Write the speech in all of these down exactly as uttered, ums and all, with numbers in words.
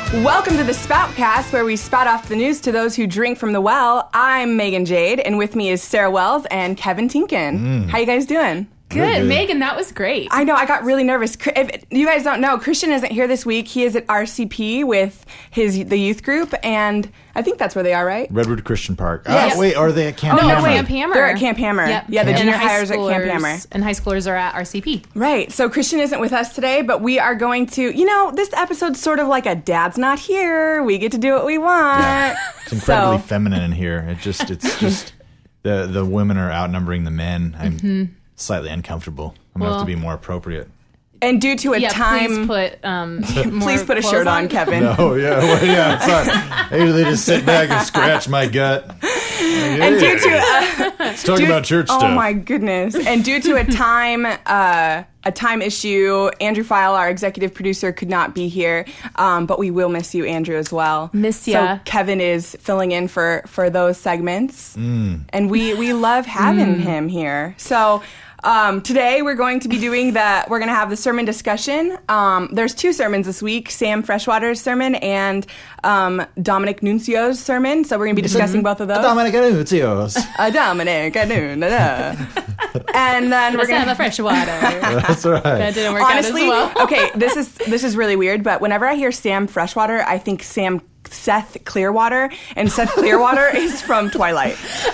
Welcome to the Spoutcast, where we spout off the news to those who drink from the well. I'm Megan Jade, and with me is Sarah Wells and Kevin Tinkin. Mm. How you guys doing? Good. good. Megan, that was great. I know, I got really nervous. If you guys don't know, Christian isn't here this week. He is at R C P with his the youth group, and I think that's where they are, right? Redwood Christian Park. Yes. Uh, wait, are they at Camp oh, Hammer? No, wait, Camp Hammer. They're at Camp Hammer. Yep. Yeah, the Camp- junior and hires at Camp schoolers- Hammer. And high schoolers are at R C P. Right. So Christian isn't with us today, but we are going to, you know, this episode's sort of like a dad's not here. We get to do what we want. Yeah. It's incredibly So- feminine in here. It just, it's just, the, the women are outnumbering the men. I'm Mm-hmm. slightly uncomfortable. I'm going to Well- have to be more appropriate. And due to a Yeah, time... please put um, more Please put a clothes shirt on, Kevin. Oh, yeah, well, yeah, it's not. I usually just sit back and scratch my gut. And due to... Uh, Let's talk due- about church oh stuff. my goodness. And due to a time uh, a time issue, Andrew File, our executive producer, could not be here. Um, but we will miss you, Andrew, as well. Miss ya. So Kevin is filling in for, for those segments. Mm. And we, we love having Mm. him here. So... Um, today we're going to be doing the, we're going to have the sermon discussion. Um, there's two sermons this week, Sam Freshwater's sermon and um, Dominic Nuncio's sermon. So we're going to be discussing both of those. Dominic Anuncios. Uh, Dominic, I knew, da, da. And then we're Sam going the Freshwater. That's right. That didn't work honestly, out as well. okay, this is this is really weird, but whenever I hear Sam Freshwater, I think Sam Seth Clearwater, and Seth Clearwater is from Twilight.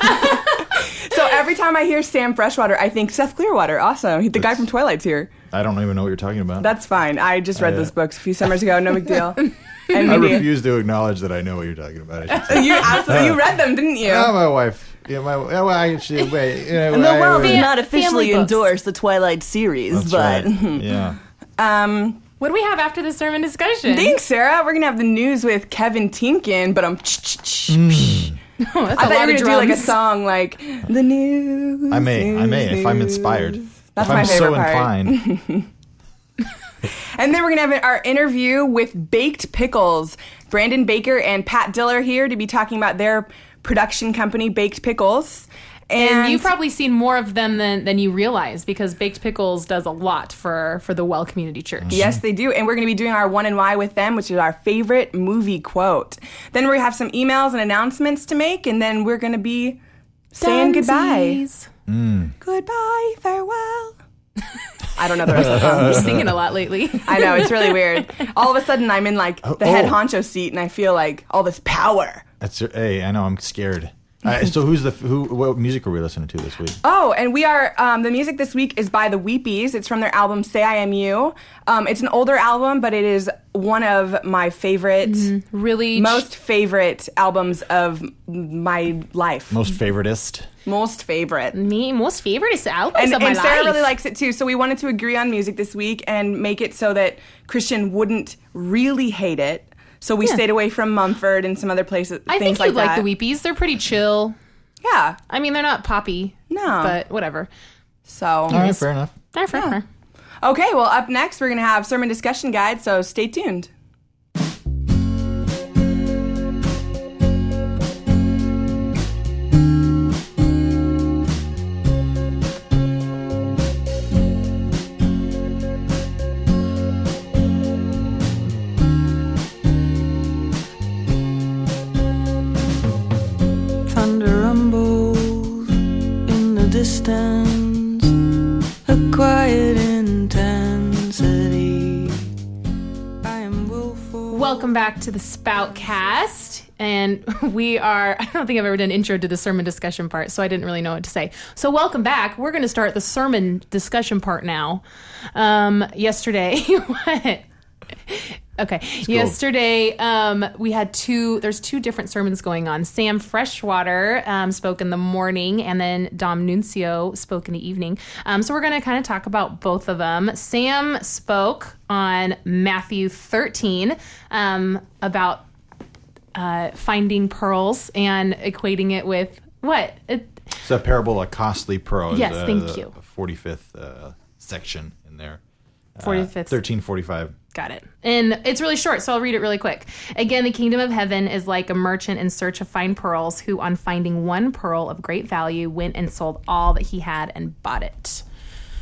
So every time I hear Sam Freshwater, I think Seth Clearwater. Awesome. The guy from Twilight's here. I don't even know what you're talking about. That's fine. I just read I, uh, those books a few summers ago. No big deal. And I maybe- refuse to acknowledge that I know what you're talking about. I should say. You absolutely you read them, didn't you? Oh, my wife. Yeah, my. Well, I should wait. You know, And the I- world does Fam- not officially family books. endorse the Twilight series, That's but right. Yeah. Um, What do we have after the sermon discussion? thanks, Sarah. We're gonna have the news with Kevin Tinkin, but I'm. Mm. Oh, that's I a thought lot you were of gonna do like a drums. song like the news. I may. I may news, if I'm news. inspired. That's if my I'm favorite so part. inclined. And then we're going to have our interview with Baked Pickles. Brandon Baker and Pat Diller here to be talking about their production company, Baked Pickles. And, And you've probably seen more of them than, than you realize, because Baked Pickles does a lot for, for the Well Community Church. yes, they do. And we're going to be doing our one and why with them, which is our favorite movie quote. Then we have some emails and announcements to make, and then we're going to be saying goodbye. Dunsies. Goodbye, farewell. I don't know the rest of the song. You're singing a lot lately. I know, it's really weird. All of a sudden, I'm in like the head oh. honcho seat, and I feel like all this power. That's hey. I know. I'm scared. Uh, so who's the who? What music are we listening to this week? Oh, and we are, um, the music this week is by the Weepies. It's from their album Say I Am You. Um, it's an older album, but it is one of my favorite, Really? most favorite albums of my life. Most favoritist. Most favorite. Me, most favorite albums And, of my and Sarah life. really likes it too, so we wanted to agree on music this week and make it so that Christian wouldn't really hate it. So we Yeah. stayed away from Mumford and some other places, I things think you'd like like that. the Weepies. They're pretty chill. Yeah, I mean, they're not poppy. No. But whatever. so. All right, fair enough. They're fair. fair. Okay, well, up next, we're going to have sermon discussion guide, so stay tuned. thunder rumbles in the distance, a quiet intensity. I am willful. Welcome back to the Spoutcast. And we are, I don't think I've ever done an intro to the sermon discussion part, so I didn't really know what to say. So welcome back. We're going to start the sermon discussion part now. Um, yesterday, what? Okay. Yesterday, um, we had two, there's two different sermons going on. Sam Freshwater um, spoke in the morning, and then Dom Nuncio spoke in the evening. Um, so we're going to kind of talk about both of them. Sam spoke on Matthew thirteen um, about uh, finding pearls and equating it with what? It, It's a parable of costly pearls. Yes, uh, thank the you. forty-fifth uh, section in there. forty-fifth. thirteen forty-five. Got it. And it's really short, so I'll read it really quick. Again, the kingdom of heaven is like a merchant in search of fine pearls who, on finding one pearl of great value, went and sold all that he had and bought it.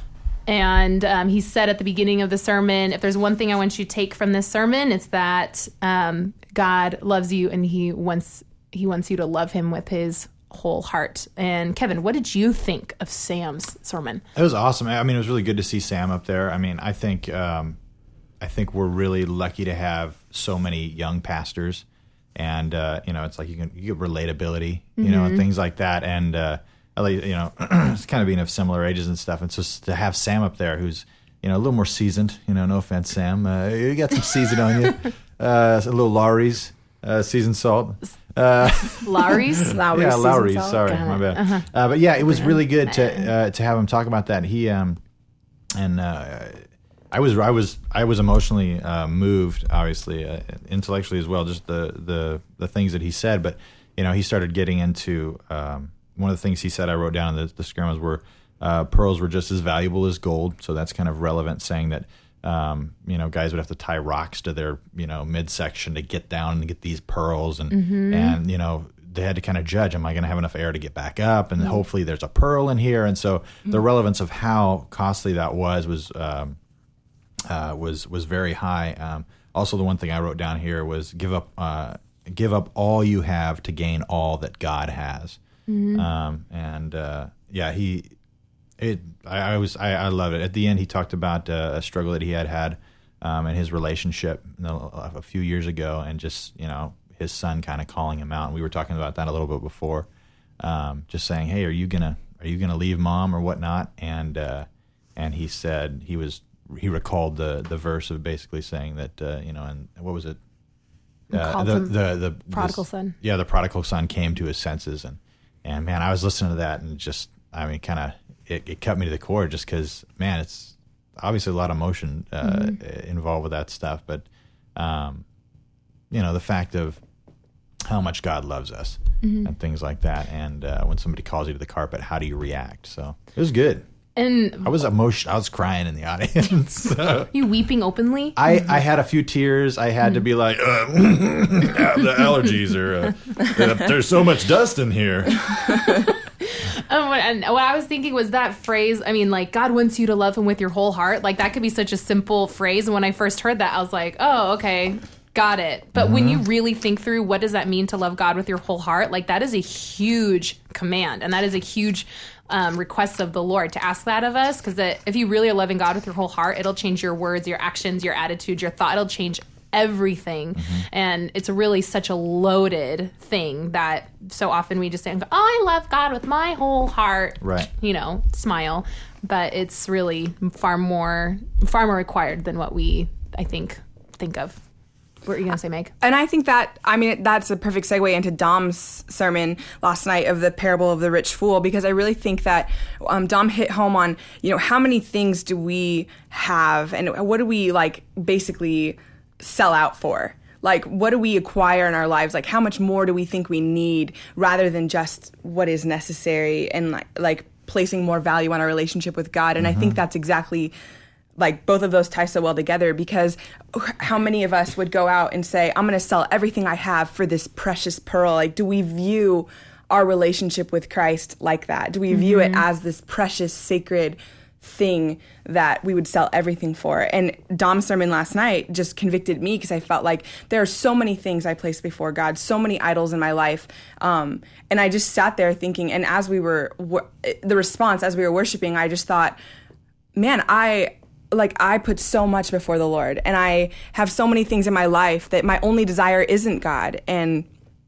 And um, he said at the beginning of the sermon, if there's one thing I want you to take from this sermon, it's that um, God loves you and he wants he wants you to love him with his whole heart. And Kevin, what did you think of Sam's sermon? It was awesome. I mean, it was really good to see Sam up there. I mean, I think um, I think we're really lucky to have so many young pastors, and uh, you know, it's like you can you get relatability, you mm-hmm. know, and things like that, and. Uh, you know, it's kind of being of similar ages and stuff. And so to have Sam up there, who's, you know, a little more seasoned, you know, no offense, Sam, uh, you got some season on you, uh, a little Lowry's, uh, seasoned salt. Uh, Lowry's? Lowry's yeah, Lowry's, salt. sorry, my bad. Uh-huh. Uh, but yeah, it was really good to uh, to have him talk about that. He, um, and uh, I was, I was, I was emotionally uh, moved, obviously, uh, intellectually as well, just the, the, the things that he said. But, you know, he started getting into, um, one of the things he said I wrote down in the, the scrimmage were uh, pearls were just as valuable as gold. So that's kind of relevant, saying that, um, you know, guys would have to tie rocks to their, you know, midsection to get down and get these pearls. And, mm-hmm. and you know, they had to kind of judge, am I going to have enough air to get back up? And mm-hmm. hopefully there's a pearl in here. And so mm-hmm. the relevance of how costly that was was um, uh, was was very high. Um, also, the one thing I wrote down here was give up uh, give up all you have to gain all that God has. Mm-hmm. Um, and, uh, yeah, he, it, I, I was, I, I love it. At the end, he talked about uh, a struggle that he had had, um, in his relationship you know, a few years ago, and just, you know, his son kind of calling him out. And we were talking about that a little bit before, um, just saying, hey, are you gonna, are you gonna leave mom or whatnot? And, uh, and he said he was, he recalled the, the verse of basically saying that, uh, you know, and what was it? Uh, the, the, the, prodigal this, son. Yeah. The prodigal son came to his senses, and, And, man, I was listening to that and just, I mean, kind of, it, it cut me to the core just because, man, it's obviously a lot of emotion uh, mm-hmm. involved with that stuff. But, um, you know, the fact of how much God loves us mm-hmm. and things like that. And uh, when somebody calls you to the carpet, how do you react? So it was good. And I was emotional. I was crying in the audience. So. You weeping openly? I, I had a few tears. I had mm. to be like, uh, the allergies are. Uh, there's so much dust in here. Um, and what I was thinking was that phrase. I mean, like, God wants you to love him with your whole heart. Like, that could be such a simple phrase. And when I first heard that, I was like, oh, okay. Got it. But mm-hmm. when you really think through what does that mean to love God with your whole heart, like that is a huge command, and that is a huge um, request of the Lord to ask that of us. Because if you really are loving God with your whole heart, it'll change your words, your actions, your attitude, your thought. It'll change everything. Mm-hmm. And it's really such a loaded thing that so often we just say, oh, I love God with my whole heart. Right. You know, smile. But it's really far more, far more required than what we, I think, think of. What were you going to say, Meg? And I think that, I mean, that's a perfect segue into Dom's sermon last night of the parable of the rich fool, because I really think that um, Dom hit home on, you know, how many things do we have and what do we, like, basically sell out for? Like, what do we acquire in our lives? Like, how much more do we think we need rather than just what is necessary, and, like, like placing more value on our relationship with God? And mm-hmm. I think that's exactly... like, both of those tie so well together, because how many of us would go out and say, I'm going to sell everything I have for this precious pearl? Like, do we view our relationship with Christ like that? Do we mm-hmm. view it as this precious, sacred thing that we would sell everything for? And Dom's sermon last night just convicted me, because I felt like there are so many things I place before God, so many idols in my life. Um, and I just sat there thinking, and as we were, the response as we were worshiping, I just thought, man, I... like, I put so much before the Lord, and I have so many things in my life that my only desire isn't God. And,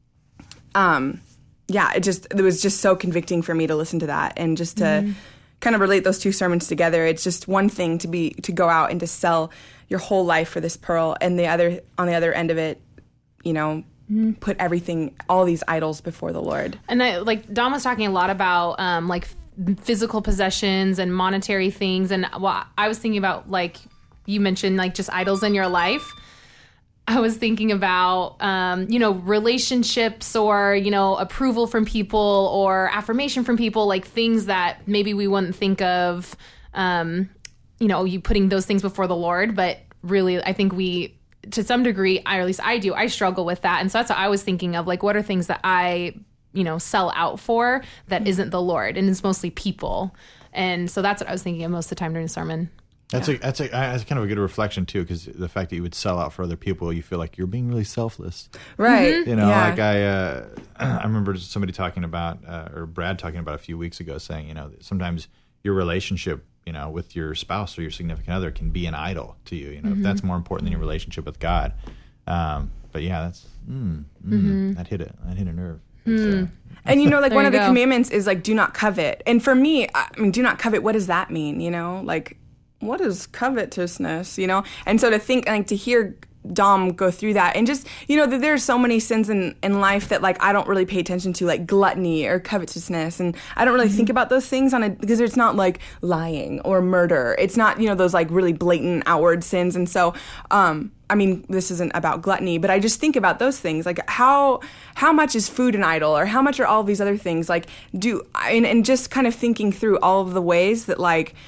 um, yeah, it just, it was just so convicting for me to listen to that, and just to mm-hmm. kind of relate those two sermons together. It's just one thing to be, to go out and to sell your whole life for this pearl, and the other, on the other end of it, you know, mm-hmm. put everything, all these idols before the Lord. And I, like, Dom was talking a lot about, um, like, physical possessions and monetary things, and well, I was thinking about, like you mentioned, like just idols in your life. I was thinking about um you know relationships, or you know approval from people, or affirmation from people, like things that maybe we wouldn't think of, um you know you putting those things before the Lord. But really, I think we, to some degree, I, or at least I do, I struggle with that. And so that's what I was thinking of, like, what are things that I you know, sell out for that isn't the Lord, and it's mostly people. And so that's what I was thinking of most of the time during the sermon. That's a that's a that's kind of a good reflection too, because the fact that you would sell out for other people, you feel like you're being really selfless, Right. Mm-hmm. you know. Yeah. Like I, uh, I remember somebody talking about, uh, or Brad talking about a few weeks ago, saying, you know, that sometimes your relationship, you know, with your spouse or your significant other can be an idol to you. You know, Mm-hmm. if that's more important than your relationship with God. Um, but yeah, that's mm, mm, Mm-hmm. that hit it. That hit a nerve. Mm. It's, uh, And you know, like There one you of the go. commandments is like, do not covet. And for me, I mean, do not covet, what does that mean? You know, like, what is covetousness, you know? And so to think, like, to hear Dom go through that and just, you know, that there's so many sins in, in life that, like, I don't really pay attention to, like gluttony or covetousness. And I don't really think about those things on a, because it's not like lying or murder. It's not, you know, those like really blatant outward sins. And so, um, I mean, this isn't about gluttony, but I just think about those things, like how how much is food an idol, or how much are all of these other things? Like, do and, and just kind of thinking through all of the ways that like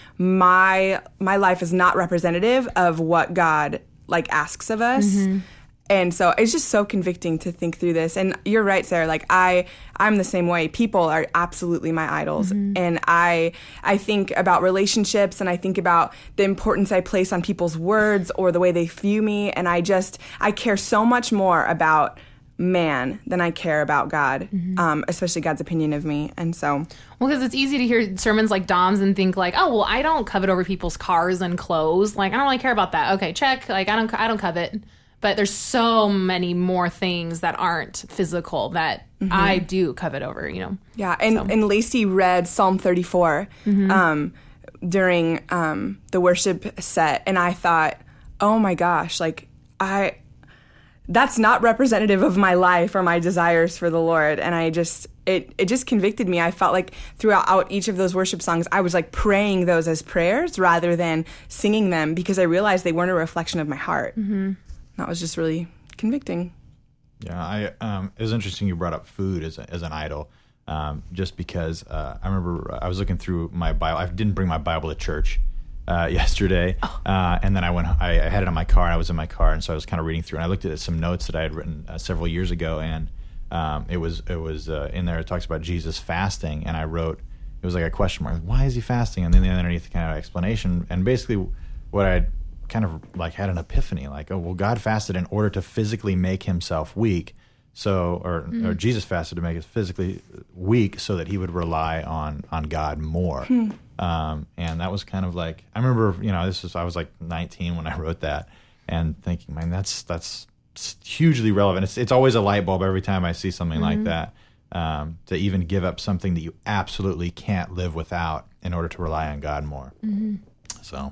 my my life is not representative of what God like asks of us. Mm-hmm. And so it's just so convicting to think through this. And you're right, Sarah. Like I, I'm the same way. People are absolutely my idols, Mm-hmm. and I, I think about relationships, and I think about the importance I place on people's words or the way they view me. And I just, I care so much more about man than I care about God, Mm-hmm. um, especially God's opinion of me. And so, Well, because it's easy to hear sermons like Dom's and think like, oh, well, I don't covet over people's cars and clothes. Like, I don't really care about that. Okay, check. Like, I don't, I don't covet. But there's so many more things that aren't physical that I do covet over, you know. yeah. And and Lacey read Psalm thirty-four um, during um, the worship set, and I thought, oh my gosh, like I. That's not representative of my life or my desires for the Lord. And I just, it, it just convicted me. I felt like throughout each of those worship songs, I was like praying those as prayers rather than singing them, because I realized they weren't a reflection of my heart. Mm-hmm. That was just really convicting. Yeah, I um, it was interesting you brought up food as a, as an idol, um, just because uh, I remember I was looking through my Bible. I didn't bring my Bible to church uh, yesterday, Oh. uh, and then I went. I, I had it on my car, and I was in my car, and so I was kind of reading through, and I looked at some notes that I had written uh, several years ago, and um, it was it was uh, in there. It talks about Jesus fasting, and I wrote it was like a question mark. Why is he fasting? And then underneath kind of explanation, and basically what I kind of like had an epiphany, like, oh, well, God fasted in order to physically make himself weak. So, or, Mm-hmm. or Jesus fasted to make us physically weak so that he would rely on, on God more. Hmm. Um, and that was kind of like, I remember, you know, this was, I was like nineteen when I wrote that, and thinking, man, that's, that's hugely relevant. It's, it's always a light bulb every time I see something Mm-hmm. like that. Um, to even give up something that you absolutely can't live without in order to rely on God more. Mm-hmm. So,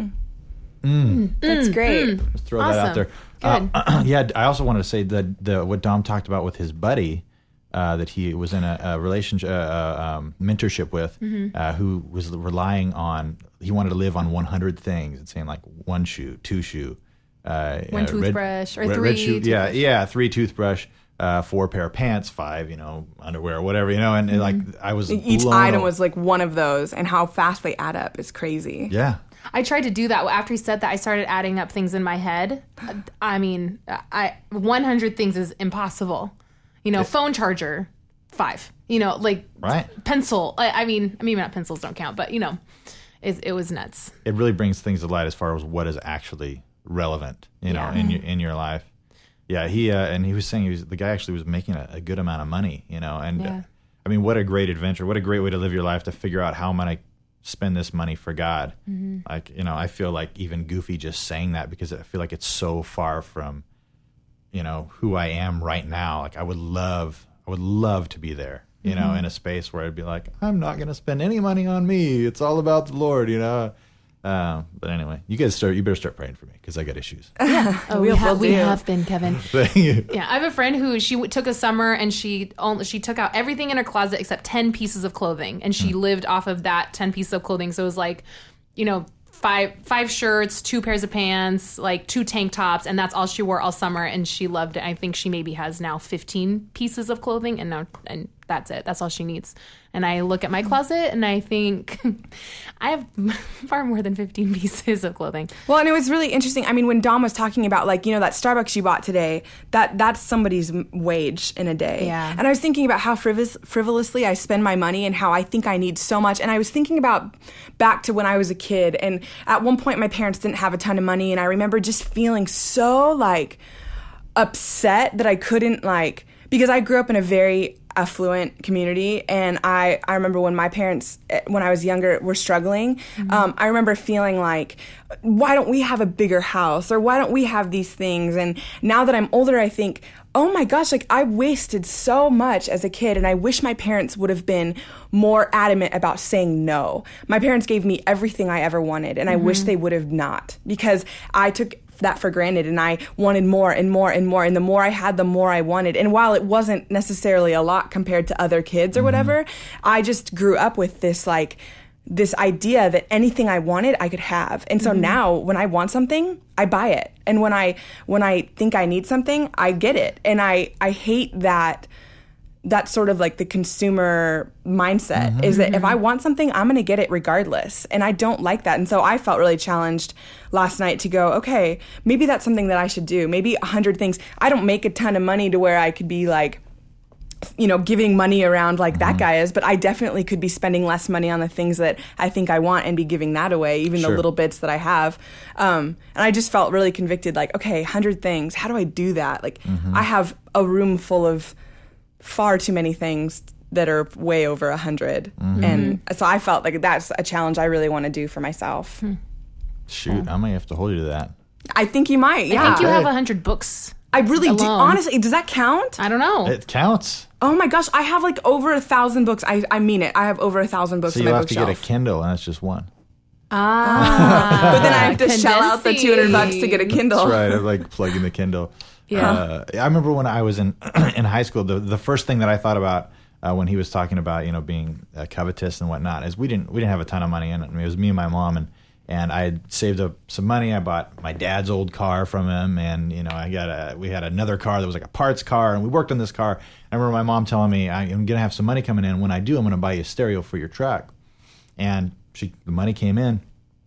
That's great. let's throw that out Awesome. there. Good. Uh, yeah, I also wanted to say that the what Dom talked about with his buddy uh, that he was in a, a relationship, uh, uh, um, mentorship with, Mm-hmm. uh, who was relying on. He wanted to live on one hundred things. It's saying like one shoe, two shoe, uh, One uh, toothbrush, or red, three red shoe, yeah, toothbrush. yeah, three toothbrush. Uh, four pair of pants, five, you know, underwear, whatever, you know, and, and like I was Mm-hmm. Each blown item away. was like one of those, and how fast they add up is crazy. yeah. I tried to do that. After he said that, I started adding up things in my head. I mean, I one hundred things is impossible. You know, phone charger, five. You know, like Right. pencil. I, I mean, maybe not pencils don't count, but you know, it, it was nuts. It really brings things to light as far as what is actually relevant, you know, Yeah. in your in your life. Yeah, he uh, and he was saying he was the guy actually was making a, a good amount of money, you know, and Yeah. uh, I mean, what a great adventure! What a great way to live your life, to figure out how I'm gonna spend this money for God. Mm-hmm. Like, you know, I feel like even goofy just saying that, because I feel like it's so far from, you know, who I am right now. Like, I would love, I would love to be there, you Mm-hmm. know, in a space where I'd be like, I'm not gonna spend any money on me. It's all about the Lord, you know. Uh, but anyway, you guys start. You better start praying for me, because I got issues. Oh, we, We'll- have, we'll we do. have been, Kevin. Thank you. Yeah, I have a friend who she w- took a summer and she only, she took out everything in her closet except ten pieces of clothing, and she lived off of that ten pieces of clothing. So it was like, you know, five five shirts, two pairs of pants, like two tank tops, and that's all she wore all summer. And she loved it. I think she maybe has now fifteen pieces of clothing, and now and That's it. That's all she needs. And I look at my closet and I think I have far more than fifteen pieces of clothing. Well, and it was really interesting. I mean, when Dom was talking about, like, you know, that Starbucks you bought today, that that's somebody's m- wage in a day. Yeah. And I was thinking about how frivol- frivolously I spend my money and how I think I need so much. And I was thinking about back to when I was a kid. And at one point, my parents didn't have a ton of money. And I remember just feeling so, like, upset that I couldn't, like, because I grew up in a very affluent community, and I, I remember when my parents, when I was younger, were struggling, mm-hmm. um, I remember feeling like, why don't we have a bigger house, or why don't we have these things? And now that I'm older, I think, oh my gosh, like, I wasted so much as a kid, and I wish my parents would have been more adamant about saying no. My parents gave me everything I ever wanted, and I mm-hmm. wish they would have not, because I took that for granted, and I wanted more and more and more, and the more I had, the more I wanted. And while it wasn't necessarily a lot compared to other kids or whatever, I just grew up with this, like, this idea that anything I wanted, I could have. And so mm-hmm. now when I want something, I buy it. And when I when I think I need something, I get it. And I, I hate that that's sort of like the consumer mindset, mm-hmm. is that if I want something, I'm going to get it regardless. And I don't like that. And so I felt really challenged last night to go, okay, maybe that's something that I should do. Maybe a hundred things. I don't make a ton of money to where I could be like, you know, giving money around like mm-hmm. that guy is, but I definitely could be spending less money on the things that I think I want and be giving that away, even sure. the little bits that I have. Um, and I just felt really convicted, like, okay, hundred things. How do I do that? Like, mm-hmm. I have a room full of far too many things that are way over a hundred. Mm-hmm. And so I felt like that's a challenge I really want to do for myself. Hmm. Shoot, I might have to hold you to that. I think you might, yeah. I think you have a hundred books. I really alone. do. Honestly, does that count? I don't know. It counts. Oh my gosh, I have like over a thousand books. I, I mean it. I have over a thousand books so on my you have bookshelf. to get a Kindle, and that's just one. Ah. But then I have to shell out the two hundred bucks to get a Kindle. That's right. I like plugging the Kindle. Yeah. Uh, I remember when I was in in high school, the the first thing that I thought about uh, when he was talking about, you know, being uh, covetous and whatnot is we didn't we didn't have a ton of money in it. I mean, it was me and my mom, and and I had saved up some money. I bought my dad's old car from him, and you know, I got a we had another car that was like a parts car, and we worked on this car. I remember my mom telling me, I'm gonna have some money coming in. When I do, I'm gonna buy you a stereo for your truck. And she the money came in,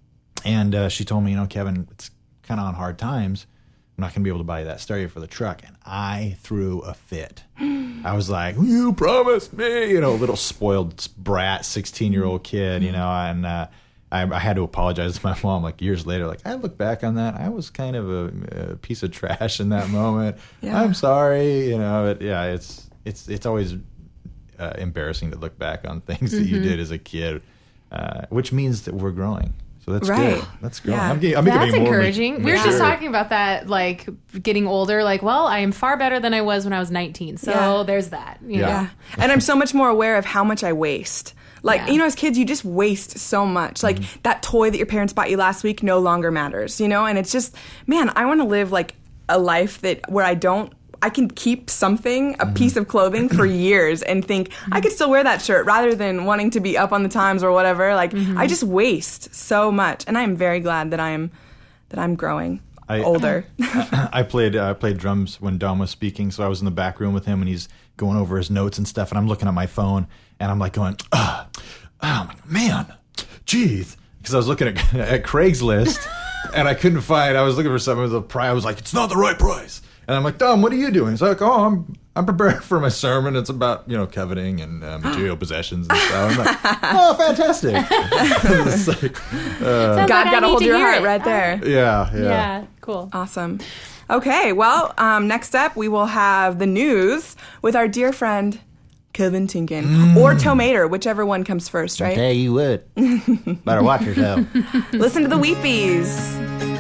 and uh, she told me, you know, Kevin, it's kind of on hard times. I'm not going to be able to buy you that stereo for the truck. And I threw a fit. I was like, you promised me, you know, little spoiled brat, sixteen-year-old kid, you know, and uh, I, I had to apologize to my mom, like, years later. Like, I look back on that, I was kind of a, a piece of trash in that moment. Yeah. I'm sorry, you know, but yeah, it's it's it's always uh, embarrassing to look back on things mm-hmm. that you did as a kid, uh, which means that we're growing. So that's right. good. That's growing. Yeah. I'm getting, I'm that's becoming more encouraging. mature. We were just talking about that, like getting older. Like, well, I am far better than I was when I was nineteen. So yeah. there's that. You Yeah. know? Yeah. And I'm so much more aware of how much I waste. Like, Yeah. you know, as kids, you just waste so much. Like, mm-hmm. that toy that your parents bought you last week no longer matters, you know? And it's just, man, I want to live, like, a life that where I don't, I can keep something, a mm-hmm. piece of clothing for years and think, mm-hmm. I could still wear that shirt rather than wanting to be up on the times or whatever. Like, mm-hmm. I just waste so much. And I am very glad that I'm, that I'm growing I, older. I, I played uh, played drums when Dom was speaking, so I was in the back room with him, and he's going over his notes and stuff, and I'm looking at my phone, and I'm like going, oh, oh man, geez. Because I was looking at, at Craigslist, and I couldn't find, I was looking for something with a price. I was like, it's not the right price. And I'm like, Dom, what are you doing? He's like, oh, I'm I'm preparing for my sermon. It's about, you know, coveting and uh, material possessions and stuff. I'm like, oh, fantastic. It's like, uh, Sounds God like I got a need hold to of your hear heart it. right there. yeah, yeah. Yeah, cool. Awesome. Okay, well, um, next up we will have the news with our dear friend Kevin Tinkin mm. or Tomater, whichever one comes first, right? Okay, you would. Better watch yourself. Listen to the Weepies.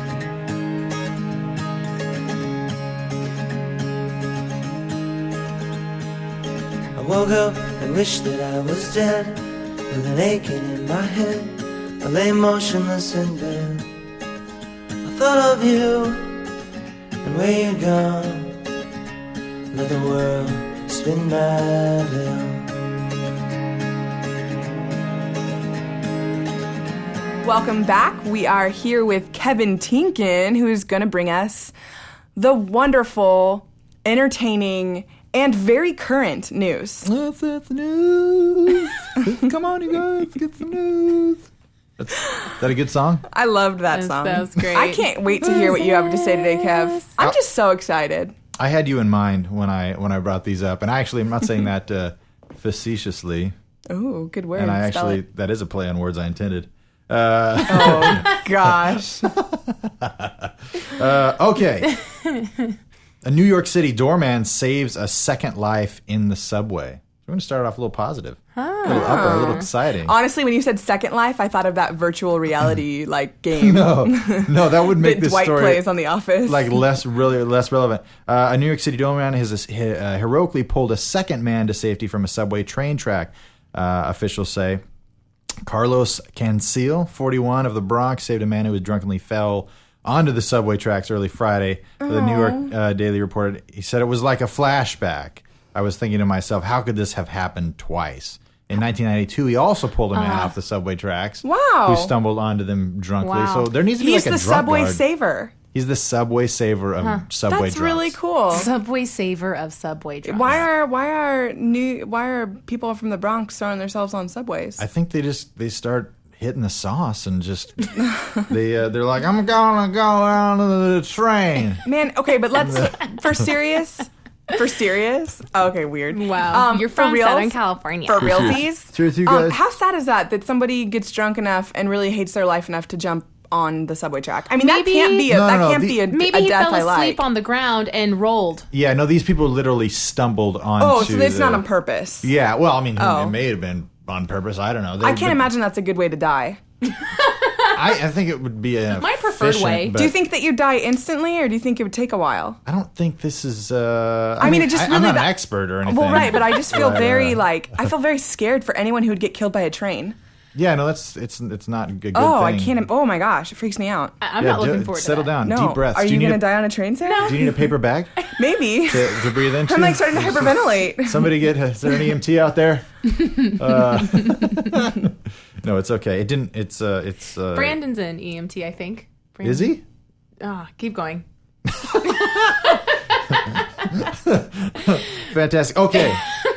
I woke up and wished that I was dead, with an aching in my head. I lay motionless in bed. I thought of you and where you'd gone. Let the world spin madly on. Welcome back. We are here with Kevin Tinkin, who's going to bring us the wonderful, entertaining, and very current news. Let's get the news. Come on, you guys, let's get some news. That's, is that a good song? I loved that That song. was great. I can't wait to hear what you have to say today, Kev. I'm just so excited. I had you in mind when I when I brought these up, and I actually am not saying that uh, facetiously, Ooh, good word. and I Spell actually it. that is a play on words I intended. Uh, Oh, gosh. uh, okay, a New York City doorman saves a second life in the subway. We're going to start off a little positive, a little upper, a little exciting. Honestly, when you said Second Life, I thought of that virtual reality like game No, no, that would make that this Dwight story plays on The Office. like less really less relevant. Uh, a New York City doorman has uh, heroically pulled a second man to safety from a subway train track. Uh, officials say Carlos Cancil, forty-one, of the Bronx, saved a man who was drunkenly fell onto the subway tracks early Friday. The New York uh, Daily reported. He said it was like a flashback. I was thinking to myself, how could this have happened twice? In nineteen ninety-two, he also pulled a man Uh, off the subway tracks. Wow. Who stumbled onto them drunkly. Wow. So there needs to be He's like a the drunk subway guard. saver. He's the subway saver of subway That's drunks. really cool. Subway saver of Subway drunks. Why are why are new why are people from the Bronx throwing themselves on subways? I think they just they start hitting the sauce and just they uh, they're like, I'm gonna go on the train. Man, okay, but let's for serious. For serious? Oh, okay, weird. Wow. Um, You're for from reals? Southern California. For realsies? Serious, you Um, guys? how sad is that that somebody gets drunk enough and really hates their life enough to jump on the subway track? I mean, Maybe- that can't be a No, no, that no, can't the- be a, Maybe a he death fell I asleep like. on the ground and rolled. Yeah, no, these people literally stumbled onto. Oh, so it's the, not on purpose. Yeah, well, I mean, Oh. it may have been on purpose. I don't know. They- I can't but imagine that's a good way to die. I, I think it would be a My preferred way. But Do you think that you die instantly, or do you think it would take a while? I don't think this is. Uh, I mean, it just I, really I'm not that- an expert or anything. Well, right, but I just feel But, uh, very like I feel very scared for anyone who would get killed by a train. Yeah, no, that's it's it's not a good. Oh, thing. I can't. Oh my gosh, it freaks me out. I- I'm Yeah, not looking do- forward to Settle that. down. No, Deep breaths. are do you, need gonna a, die on a train, Sarah? Do you need a paper bag Maybe. to, to breathe into? I'm like starting to hyperventilate. Somebody get. Is there an E M T out there? Uh, no, it's okay. It didn't. It's uh. It's uh. Brandon's an E M T, I think. Brandon. Is he? Ah, keep going. Fantastic. Okay.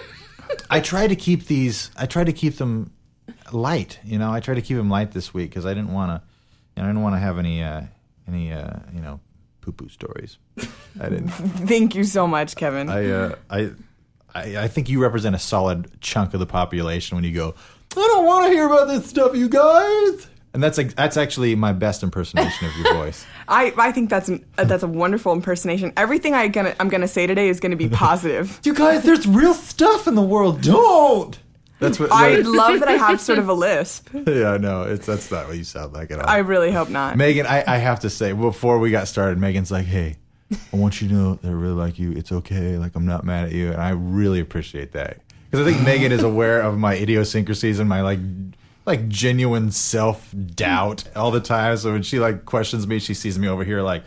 I try to keep these. I try to keep them light. You know, I try to keep them light this week because I didn't want to. You know, I didn't want to have any. Uh, any. Uh, you know, poo poo stories. I didn't. Thank you so much, Kevin. I. Uh, I. I, I think you represent a solid chunk of the population when you go, I don't want to hear about this stuff, you guys. And that's like, that's actually my best impersonation of your voice. I, I think that's an, uh, that's a wonderful impersonation. Everything I gonna I'm gonna say today is gonna be positive. You guys, there's real stuff in the world. Don't. That's what. I that- love that I have sort of a lisp. yeah, no, it's that's not what you sound like at all. I really hope not. Megan, I, I have to say, before we got started, Megan's like, hey, I want you to know that I really like you. It's okay. Like, I'm not mad at you. And I really appreciate that. Because I think Megan is aware of my idiosyncrasies and my, like, like genuine self-doubt all the time. So when she, like, questions me, she sees me over here, like,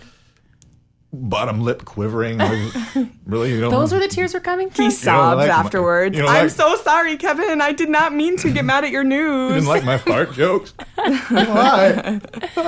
bottom lip quivering. Like, really? You don't Those were the tears were coming from? He sobs like my- afterwards. you don't I'm like- so sorry, Kevin. I did not mean to get mad at your You news. didn't like my fart jokes? Why?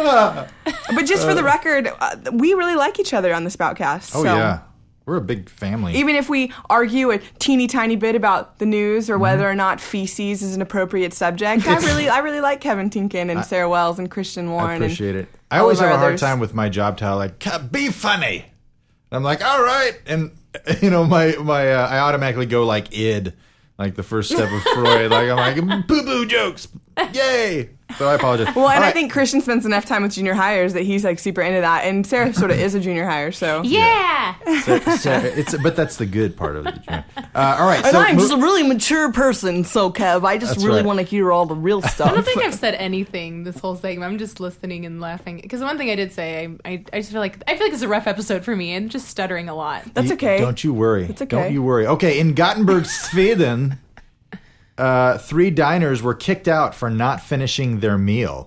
But just for the record, uh, we really like each other on the Spoutcast. Oh, so yeah. We're a big family. even if we argue a teeny tiny bit about the news Mm-hmm. or whether or not feces is an appropriate subject, I really, I really like Kevin Tinkin and Sarah Wells and Christian Warren. I appreciate it. and I all always of have our a hard others. time with my job title, like "Ca- be funny. And I'm like, all right, and you know, my my uh, I automatically go like id, like the first step of Freud. Like I'm like boo boo jokes, yay. So I apologize. Well, and All I right. think Christian spends enough time with junior hires that he's like super into that, and Sarah sort of is a junior hire, so Yeah. So- so it's but that's the good part of it. Uh, all right, And so I'm mo- just a really mature person, so Kev, I just That's really right. want to hear all the real stuff. I don't think I've said anything this whole segment. I'm just listening and laughing. Because the one thing I did say, I, I, I just feel like I feel like it's a rough episode for me and just stuttering a lot. that's You- okay. Don't you worry. It's okay. Don't you worry. Okay, in Gothenburg, Sweden, uh, three diners were kicked out for not finishing their meal.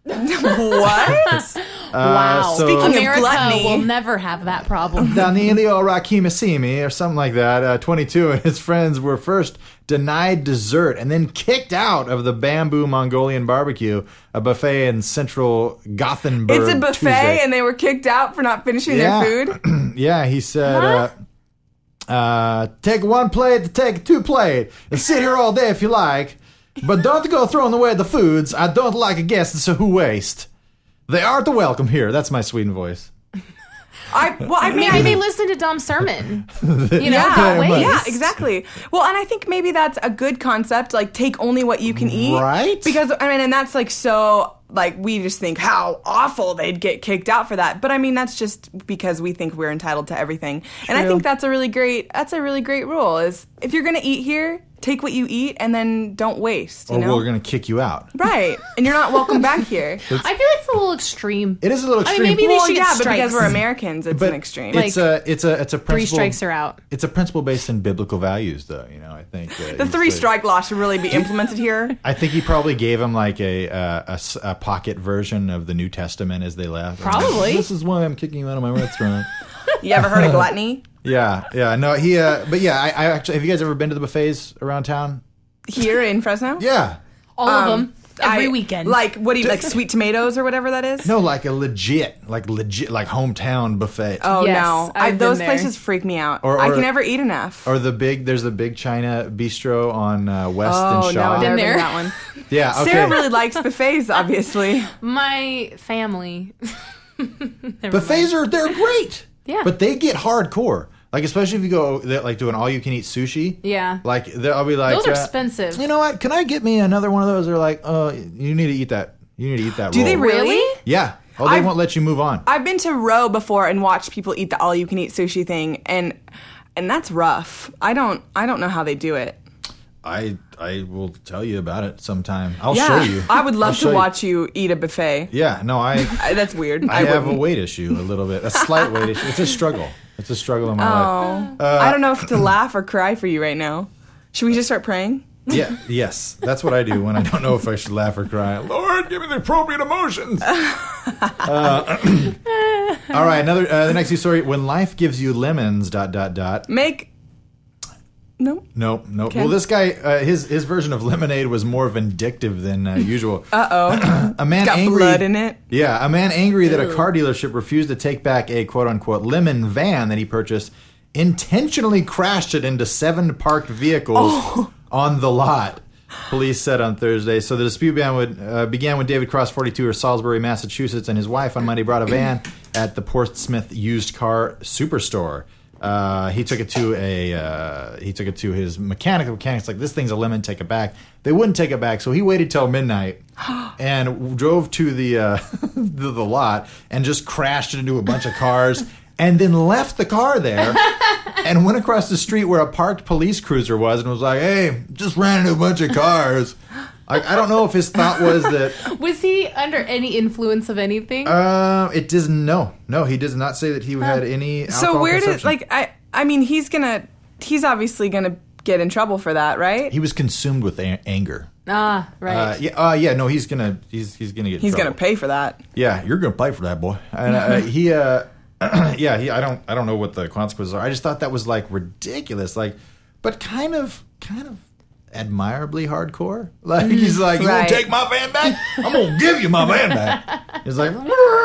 What? Wow. so- Speaking of America gluttony- will never have that problem. Danilo Rakimasimi, or something like that, uh, twenty-two, and his friends were first denied dessert and then kicked out of the Bamboo Mongolian Barbecue, a buffet in central Gothenburg. It's a buffet, Tuesday. and they were kicked out for not finishing Yeah. their food. Yeah, he said. Uh, Uh, take one plate to take two plate. And sit here all day if you like. But don't go throwing away the foods. I don't like a guest who waste. They are to welcome here. That's my Sweden voice. I well, I mean, Maybe I they think, listen to Dom's sermon. You know, yeah, don't much. waste. yeah, exactly. Well, and I think maybe that's a good concept. Like, take only what you can eat, Right. Because I mean, and that's like so. Like, we just think how awful they'd get kicked out for that. But I mean, that's just because we think we're entitled to everything. And I True. think that's a really great. That's a really great rule. Is if you're gonna eat here, take what you eat, and then don't waste. You Or know, we're going to kick you out. right? And you're not welcome back here. I feel like it's a little extreme. It is a little I mean, extreme. maybe they Well, should get yeah, but because strikes. we're Americans, it's but an extreme. It's Like, a it's a it's a Three principle. strikes are out. It's a principle based in biblical values, though. You know, I think uh, the he's three like- strike law should really be implemented here. I think he probably gave him like a, uh, a s- a pocket version of the New Testament as they left. Probably. This is why I'm kicking you out of my restaurant. You ever heard of gluttony? Yeah, yeah, no, he. Uh, but yeah, I, I actually. Have you guys ever been to the buffets around town? Here in Fresno? Yeah. All of them. Every I- weekend. Like, what do you, like sweet tomatoes or whatever that is? No, like a legit, like legit, like hometown buffet. Oh, Yes, no. I, I've been those there. places freak me out. Or- I or- can never eat enough. Or the big, there's the big China bistro on uh, West oh, and no, Shaw. I've never been there? to that one. Yeah, okay. Sarah really likes buffets, obviously. My family. Never Buffets are they're great. Yeah. But they get hardcore. Like especially if you go they're, like do an all you can eat sushi. Yeah. Like they're- I'll be like Those are uh, expensive. You know what? Can I get me another one of those? They're like, oh, you need to eat that. You need to eat that. Do roll. they really? Yeah. Oh, they I've- won't let you move on. I've been to Roe before and watched people eat the all-you-can-eat sushi thing, and and that's rough. I don't I don't know how they do it. I I will tell you about it sometime. I'll Yeah, show you. I would I'll love show to you. watch you eat a buffet. Yeah. No, I I- That's weird. I have a wouldn't. weight issue a little bit, a slight weight issue. It's a struggle. It's a struggle in my life. Oh, I don't know if to laugh or cry for you right now. Should we just start praying? Yeah, yes. That's what I do when I don't know if I should laugh or cry. Lord, give me the appropriate emotions. Uh, all right, another uh, the next news story. When life gives you lemons, dot dot dot. Make no. Nope, nope. Okay. Well, this guy, uh, his his version of lemonade was more vindictive than uh, usual. Uh oh. A man Got angry. blood in it. Yeah, a man angry that a car dealership refused to take back a quote unquote lemon van that he purchased, intentionally crashed it into seven parked vehicles Oh. on the lot. Police said on Thursday. So the dispute began with, uh, began when David Cross, forty-two, of Salisbury, Massachusetts, and his wife on Monday brought a van at the Portsmouth used car superstore. Uh, he took it to a uh, he took it to his mechanic. The mechanic's like, this thing's a lemon, take it back. They wouldn't take it back, so he waited till midnight and drove to the uh, the, the lot and just crashed it into a bunch of cars. And then left the car there and went across the street where a parked police cruiser was and was like, hey, just ran into a bunch of cars. I, I don't know if his thought was that... Was he under any influence of anything? Uh, it doesn't... No. No, he does not say that he had any alcohol So where did consumption. like I I mean he's gonna he's obviously gonna get in trouble for that, right? He was consumed with a- anger. ah, right. Uh, yeah, uh, yeah, no, he's gonna... He's, he's gonna get in He's trouble. gonna pay for that. Yeah, you're gonna pay for that, boy. And uh, he, uh, yeah, he. I don't, I don't know what the consequences are. I just thought that was like ridiculous, like, but kind of, kind of admirably hardcore. Like he's like, you Right. gonna take my van back? I'm gonna give you my van back. He's like,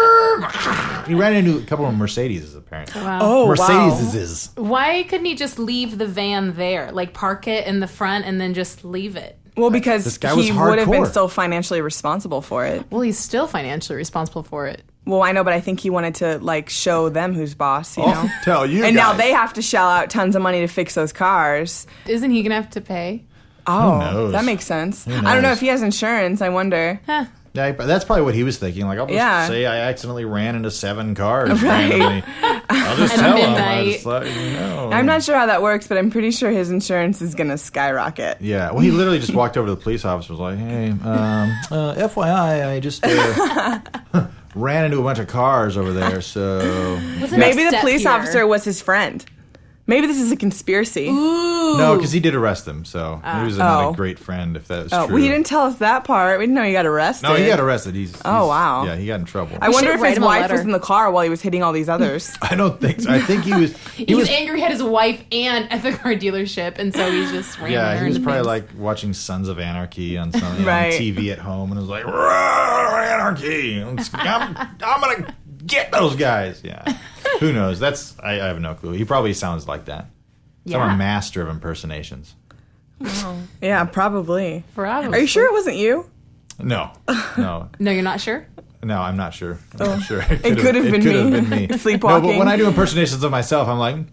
he ran into a couple of Mercedes apparently. wow. Oh Mercedes wow. is. Why couldn't he just leave the van there? Like park it in the front and then just leave it? Well, because This guy was he would have been hardcore. so financially responsible for it. Well, he's still financially responsible for it. Well, I know, but I think he wanted to like show them who's boss, you know. Oh, tell you and now guys. they have to shell out tons of money to fix those cars. Isn't he gonna have to pay? Oh, knows? that makes sense. Who I don't know knows? if he has insurance. I wonder. Huh. Yeah, but that's probably what he was thinking. Like, I'll just Yeah. say I accidentally ran into seven cars. Right. randomly. I'll just At tell him. I midnight. just let you know. I'm not sure how that works, but I'm pretty sure his insurance is gonna skyrocket. Yeah, well, he literally just walked over to the police officer. Was like, "Hey, um, uh, F Y I, I just uh, ran into a bunch of cars over there." So What's the Maybe next the step police here? officer was his friend. Maybe this is a conspiracy. Ooh. no, because he did arrest him. So he was not Oh. a great friend. If that was Oh, true. well, he didn't tell us that part. We didn't know he got arrested. No, he got arrested. He's, he's Oh, wow. Yeah, he got in trouble. I I, wonder should if write his him a wife was letter. in the car while he was hitting all these others. don't think so. I think he was. He, He, was. was angry at his wife and at the car dealership, and so he just ran Yeah, her he was into probably things. like watching Sons of Anarchy on some you know, Right. on T V at home, and was like, "Rawr, "Anarchy! I'm, I'm, I'm gonna get those guys." Yeah, who knows? That's I, I have no clue. He probably sounds like that. So I'm a master of impersonations. Yeah, probably. Probably. Are you sure it wasn't you? No, no, No, you're not sure? no. I'm not sure. I'm not sure. It It could have been, could have me. been me. No, Sleepwalking. but when I do impersonations of myself, I'm like,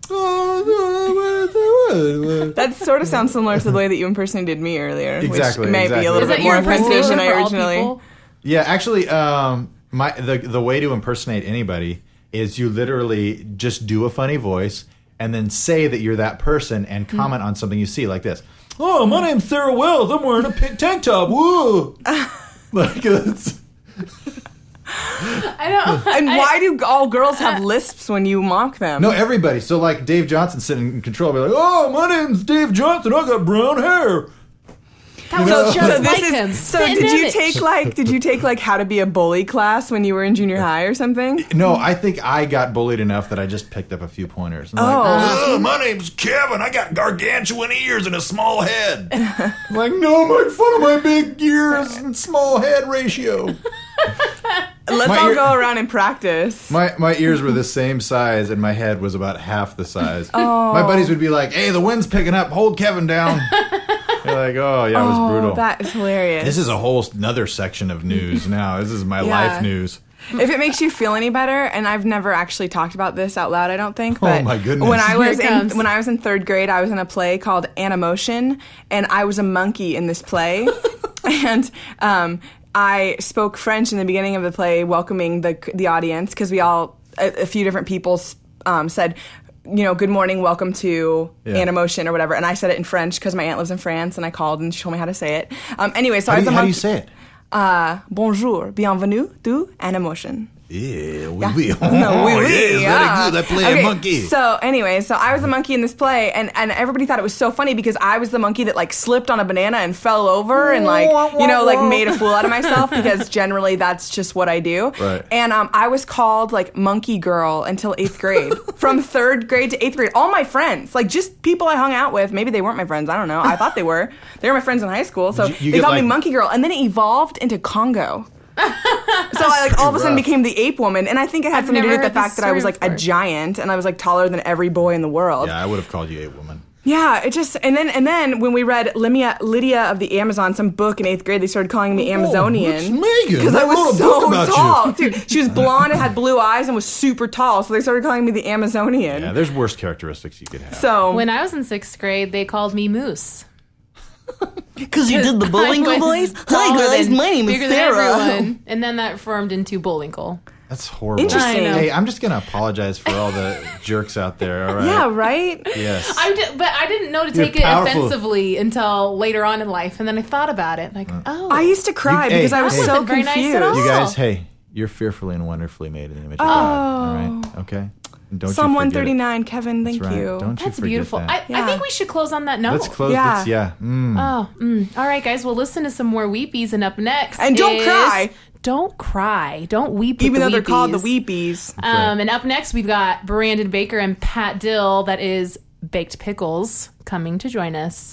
That sort of sounds similar to the way that you impersonated me earlier. Exactly, Which may be exactly. a little Is that bit more your offensive impersonation than I for all originally. people? yeah. Actually, um, my the the way to impersonate anybody is you literally just do a funny voice and then say that you're that person and comment on something you see, like this. Oh, my name's Sarah Wells. I'm wearing a pink tank top. Woo! Like it's. I don't. And I- why do all girls have lisps when you mock them? No, everybody. So, like, Dave Johnson sitting in control, be like, "Oh, my name's Dave Johnson. I got brown hair." That was So- just So like this him. is so. Spit Did you image. take like? Did you take like how to be a bully class when you were in junior high or something? No, I think I got bullied enough that I just picked up a few pointers. I'm Oh. like, "Oh, my name's Kevin. I got gargantuan ears and a small head. I'm like, no, make fun of my big ears and small head ratio. Let's My all ear- go around and practice. My my ears were the same size, and my head was about half the size. Oh. My buddies would be like, "Hey, the wind's picking up. Hold Kevin down." You're like, "Oh, yeah, it was Oh, brutal." that is hilarious. This is a whole another section of news now. This is my Yeah. life news. If it makes you feel any better, and I've never actually talked about this out loud, I don't think. But Oh, my goodness. When I Here was it in comes. when I was in third grade, I was in a play called Animotion, and I was a monkey in this play, and um, I spoke French in the beginning of the play, welcoming the the audience because we all a, a few different people um, said. You know, good morning, welcome to Yeah. Animotion or whatever. And I said it in French because my aunt lives in France, and I called and she told me how to say it. Um, anyway, so How I do, was a you, how do monkey. you say it? Uh, bonjour, bienvenue to Animotion. Yeah, oui, Yeah. oui. No, oui, Oh, oui, yes, yeah. very good. I play Okay, a monkey. So anyway, so I was a monkey in this play, and, and everybody thought it was so funny because I was the monkey that like slipped on a banana and fell over and like you know like made a fool out of myself because generally that's just what I do. Right. And um, I was called like Monkey Girl until eighth grade. From third grade to eighth grade, all my friends, like just people I hung out with, maybe they weren't my friends. I don't know. I thought they were. They were my friends in high school, so You- you they get, called me like- Monkey Girl, and then it evolved into Congo. So I like all of a sudden rough. became the ape woman, and I think it had I've something to do never with the heard fact this that I was story like a before. giant, and I was like taller than every boy in the world. Yeah, I would have called you a woman. Yeah, it just and then and then when we read Lydia, Lydia of the Amazon, some book in eighth grade, they started calling me Amazonian it's Megan. because I I wrote was a so book about you. tall. Dude, she was blonde and had blue eyes and was super tall, so they started calling me the Amazonian. Yeah, there's worse characteristics you could have. So When I was in sixth grade, they called me Moose. Because you did the I Bullwinkle was voice? Hi, taller guys. than- My name is bigger than Sarah. everyone. And then that formed into Bullwinkle. That's horrible. Interesting. I know. Hey, I'm just gonna apologize for all the jerks out there. All right. yeah, right. Yes. I did, but I didn't know to You're take it powerful. offensively until later on in life, and then I thought about it, like, oh, I used to cry You- because hey, I was hey. so Wasn't very nice confused. at all. You guys, hey, you're fearfully and wonderfully made in the image of God. All right. Okay. And don't Psalm you one forget it. thirty-nine, Kevin. Thank That's right. you. Don't you that's forget beautiful. that. I, I Yeah. think we should close on that note. Let's close. Yeah. Let's, yeah. Mm. Oh, mm. All right, guys. We'll listen to some more weepies, and up next, And don't is- cry. Don't cry. Don't weep. with Even the though they're called the Weepies. Weepies. Um, and up next, we've got Brandon Baker and Pat Dill. That is Baked Pickles coming to join us.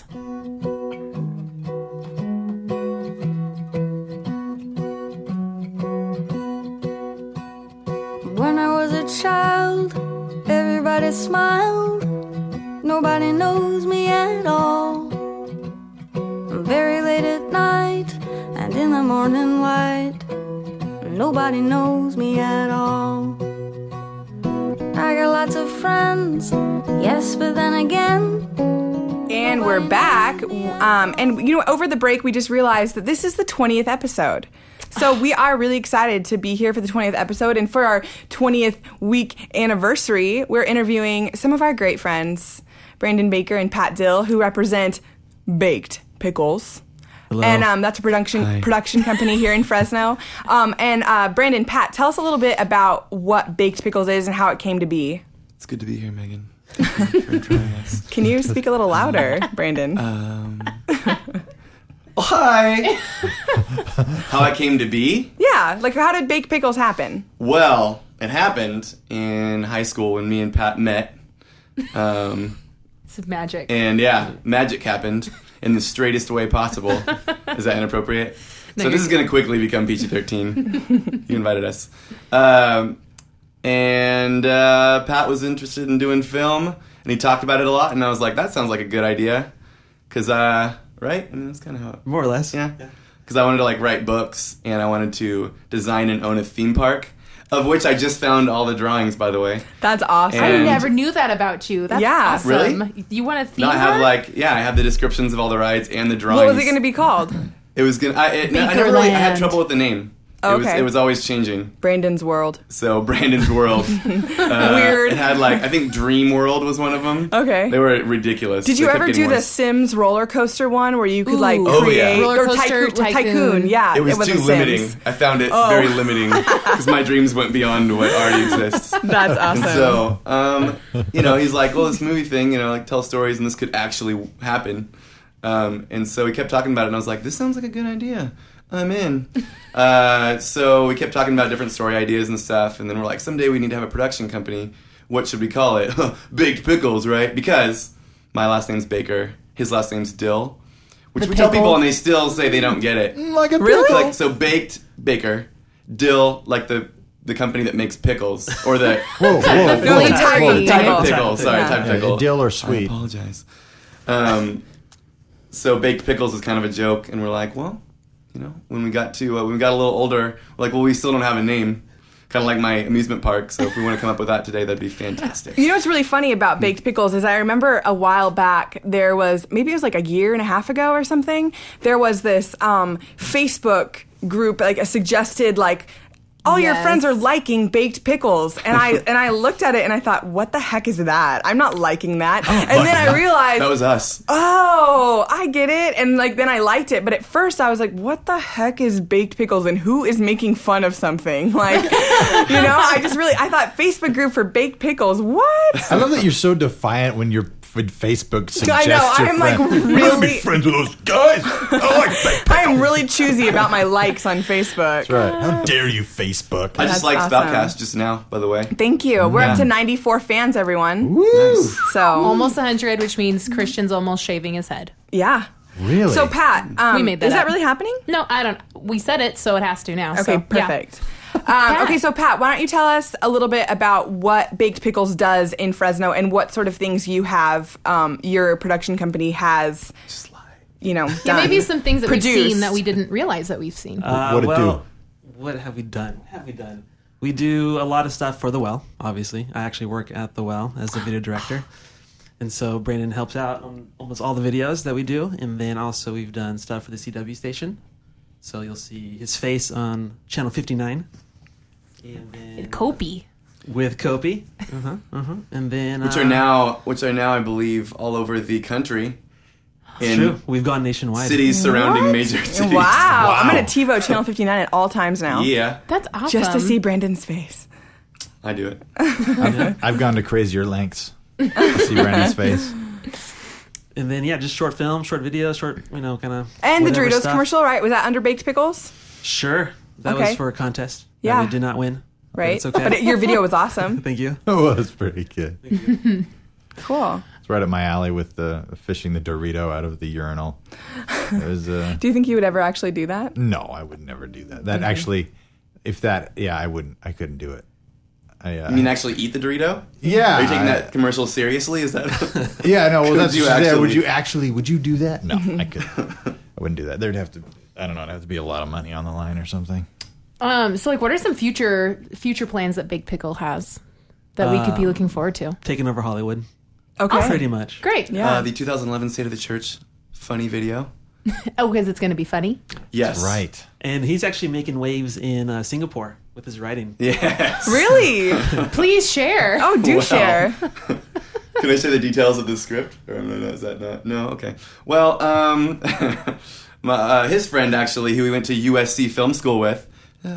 When I was a child, everybody smiled. Nobody knows me at all. Very late at night and in the morning light, nobody knows me at all. I got lots of friends, yes, but then again, And we're back. Um, and, you know, over the break, we just realized that this is the twentieth episode. So we are really excited to be here for the twentieth episode. And for our twentieth week anniversary, we're interviewing some of our great friends, Brandon Baker and Pat Dill, who represent Baked Pickles. Hello. And um, that's a production Hi. production company here in Fresno. Um, and uh, Brandon, Pat, tell us a little bit about what Baked Pickles is and how it came to be. It's good to be here, Megan. Thank you for joining us. Can you speak a little louder, Brandon? Um, oh, hi. How I came to be? Yeah, like how did Baked Pickles happen? Well, it happened in high school when me and Pat met. Um, It's magic. and yeah, magic happened in the straightest way possible. Is that inappropriate? No, so this you're- is going to quickly become P G thirteen. You invited us. Um, and uh, Pat was interested in doing film, and he talked about it a lot, and I was like, that sounds like a good idea, because, uh, right? I mean, that's kind of how it... More or less. Yeah. Because I wanted to, like, write books, and I wanted to design and own a theme park, of which I just found all the drawings, by the way. That's awesome. I And- never knew that about you. That's Yeah. awesome. Really? You want a theme No, I have, park? like, yeah, I have the descriptions of all the rides and the drawings. What was it going to be called? It was gonna. I, it, I never really. I had Bakerland. trouble with the name. It was. Okay. It was always changing. Brandon's World. So Brandon's World. uh, Weird. It had like I think Dream World was one of them. Okay. They were ridiculous. Did you They kept ever getting do the worse. Sims roller coaster one where you could Ooh. like Oh, yeah. create Roller or coaster tycoon, tycoon. Yeah, It was wasn't too limiting. Sims. I found it Oh. very limiting because my dreams went beyond what already exists. That's awesome. And so, um, you know, he's like, well, this movie thing, you know, like tell stories and this could actually happen. Um, and so he kept talking about it, and I was like, this sounds like a good idea. I'm in. uh, so we kept talking about different story ideas and stuff, and then we're like, someday we need to have a production company. What should we call it? Baked Pickles, right? Because my last name's Baker, his last name's Dill, which The we tell pickle. people and they still say they don't get it. Like a Really? pickle. Like, so Baked Baker, Dill, like the the company that makes pickles, or the Whoa, whoa, No, whoa. the type Whoa. of type pickle. of pickle. Sorry, Yeah. type of Yeah, pickle. dill or I sweet. apologize. Um, so baked pickles is kind of a joke, and we're like, well, you know, when we got to uh, when we got a little older, we're like, well, we still don't have a name, kind of like my amusement park. So if we want to come up with that today, that'd be fantastic. You know what's really funny about baked pickles is I remember a while back there was maybe it was like a year and a half ago or something. There was this um, Facebook group, like a suggested like. All your Yes. friends are liking baked pickles, and I and I looked at it and I thought, what the heck is that? I'm not liking that. and then I realized, That was us. oh, I get it. And like then I liked it, but at first I was like, what the heck is baked pickles and who is making fun of something? Like, you know, I just really I thought Facebook group for baked pickles. What? I love that you're so defiant when you're when Facebook suggests I know, your I'm, like, friend, "You wanna really- be friends with those guys. I like baked I am really choosy about my likes on Facebook. Right. How dare you, Facebook? I That's just liked awesome. Spoutcast just now, by the way. Thank you. We're up Yeah. to ninety-four fans, everyone. Woo! So Almost one hundred, which means Christian's almost shaving his head. yeah. Really? So Pat, um, We made that is that up. really happening? No, I don't. We said it, so it has to now. Okay, so, yeah. perfect. Um, okay, so Pat, why don't you tell us a little bit about what Baked Pickles does in Fresno and what sort of things you have, um, your production company has, you know, Yeah, done. maybe some things that we've Produced. seen that we didn't realize that we've seen. Uh, What'd it well, do? What have we done? Have we done? We do a lot of stuff for The Well, obviously. I actually work at The Well as the video director. And so Brandon helps out on almost all the videos that we do. And then also we've done stuff for the C W station. So you'll see his face on Channel fifty-nine. And then Kopi. with Kopi. Uh-huh, uh-huh. And then... Which uh, are now, which are now, I believe, all over the country. In True. We've gone nationwide. cities surrounding What? major cities. Wow. I'm Wow. going to TiVo Channel fifty-nine at all times now. Yeah, That's awesome. Just to see Brandon's face. I do it. I've, I've gone to crazier lengths to see Brandon's face. And then, yeah, just short film, short video, short, you know, kind of... And the Doritos commercial, right? Was that under Baked Pickles? Sure. That Okay. was for a contest. that Yeah. we did not win. But Right? it's okay. But it, your video was awesome. Thank you. It was pretty good. Cool. It's right up my alley with the fishing the Dorito out of the urinal. It was, uh, Do you think you would ever actually do that? no, I would never do that. That actually, if that, yeah, I wouldn't. I couldn't do it. I, uh, You mean actually eat the Dorito? yeah. Are you taking I- that commercial seriously? Is that? Yeah, no. Well, Could that's you just it. actually- Would you actually? Would you do that? No, I could. I wouldn't do that. There'd have to. I don't know. It'd have to be a lot of money on the line or something. Um, so, like, what are some future future plans that Big Pickle has that we could be Um, looking forward to? Taking over Hollywood. Okay. Pretty much. Great. Yeah. Uh, the two thousand eleven State of the Church funny video. Oh, because it's going to be funny. Yes. Right. And he's actually making waves in uh, Singapore with his writing. Yes. Really? Please share. Oh, do Wow. share. Can I say the details of the script? Or no, no, is that not? No, okay. Well, um, my, uh, his friend actually, who we went to U S C film school with, uh,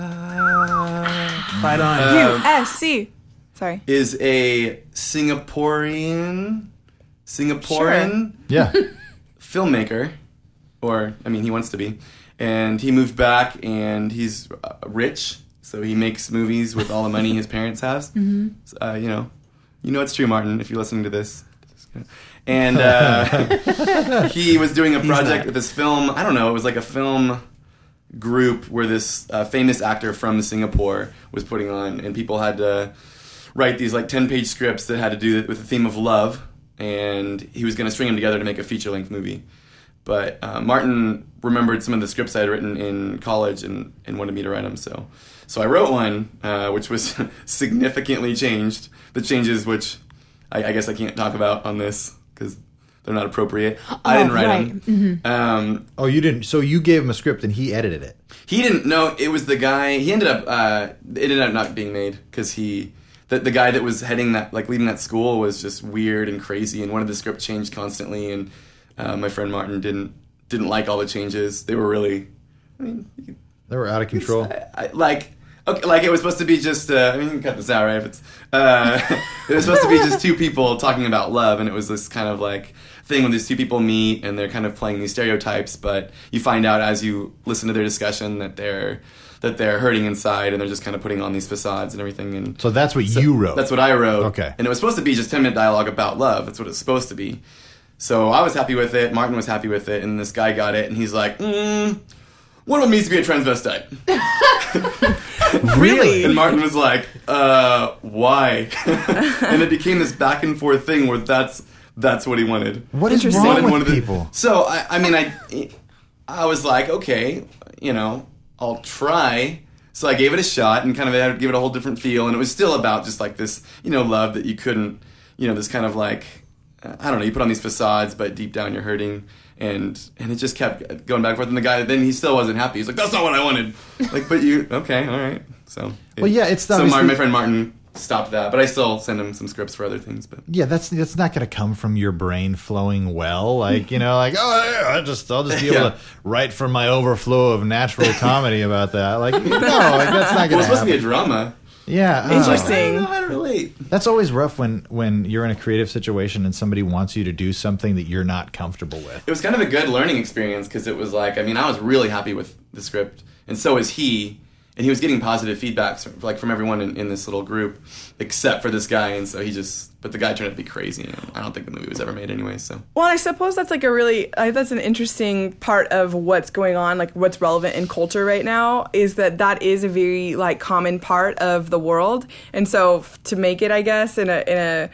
Right on. Uh, U S C. Sorry. is a Singaporean, Singaporean Yeah. filmmaker, or I mean, he wants to be, and he moved back, and he's uh, rich, so he makes movies with all the money his parents have. Mm-hmm. So, uh, you know, you know it's true, Martin, if you're listening to this. And uh, he was doing a project with this film. I don't know. It was like a film group where this uh, famous actor from Singapore was putting on, and people had to write these like ten-page scripts that had to do with the theme of love, and he was going to string them together to make a feature-length movie. But uh, Martin remembered some of the scripts I had written in college and, and wanted me to write them. So, so I wrote one, uh, which was significantly changed. The changes, which I, I guess I can't talk about on this because they're not appropriate. Oh, I didn't write right. them. Um, Oh, you didn't. So you gave him a script and he edited it. he didn't know it was the guy. He ended up. Uh, it ended up not being made because he. The, the guy that was heading that, like leading that school, was just weird and crazy, and wanted the script changed constantly. And uh, my friend Martin didn't didn't like all the changes. They were really, I mean, you could, They were out of control. I, I, like okay, like it was supposed to be just. Uh, I mean, you can cut this out, right? If it's uh, it was supposed to be just two people talking about love, and it was this kind of like thing when these two people meet and they're kind of playing these stereotypes, but you find out as you listen to their discussion that they're. that they're hurting inside and they're just kind of putting on these facades and everything. And So that's what so you wrote. That's what I wrote. Okay. And it was supposed to be just ten minute dialogue about love. That's what it's supposed to be. So I was happy with it. Martin was happy with it. And this guy got it. And he's like, mm, one of them needs to be a transvestite. Really? And Martin was like, uh, why? And it became this back and forth thing where that's that's what he wanted. What is Interesting. wrong Wanted with one of the- people? So, I, I mean, I, I was like, okay, you know, I'll try. So I gave it a shot and kind of had, give it a whole different feel. And it was still about just like this, you know, love that you couldn't, you know, this kind of like, uh, I don't know, you put on these facades, but deep down you're hurting. And and it just kept going back and forth. And the guy, then he still wasn't happy. He's like, that's not what I wanted. Like, but you, okay, all right. So, it, Well, yeah, it's so obviously- my, my friend Martin stopped that. But I still send him some scripts for other things. But Yeah, that's that's not going to come from your brain flowing well. Like, you know, like, oh, yeah, I just I'll just be able Yeah. to write from my overflow of natural comedy about that. Like, no, like that's not well, going it's supposed to be a happen. drama. Yeah, oh. I Interesting. don't know how to relate. That's always rough when when you're in a creative situation and somebody wants you to do something that you're not comfortable with. It was kind of a good learning experience because it was like, I mean, I was really happy with the script, and so was he, and he was getting positive feedbacks from, like from everyone in, in this little group, except for this guy, and so he just, but the guy turned out to be crazy, and I don't think the movie was ever made anyway. So Well, I suppose that's like a really uh, that's an interesting part of what's going on, like what's relevant in culture right now, is that that is a very like common part of the world, and so f- to make it, I guess, in a in a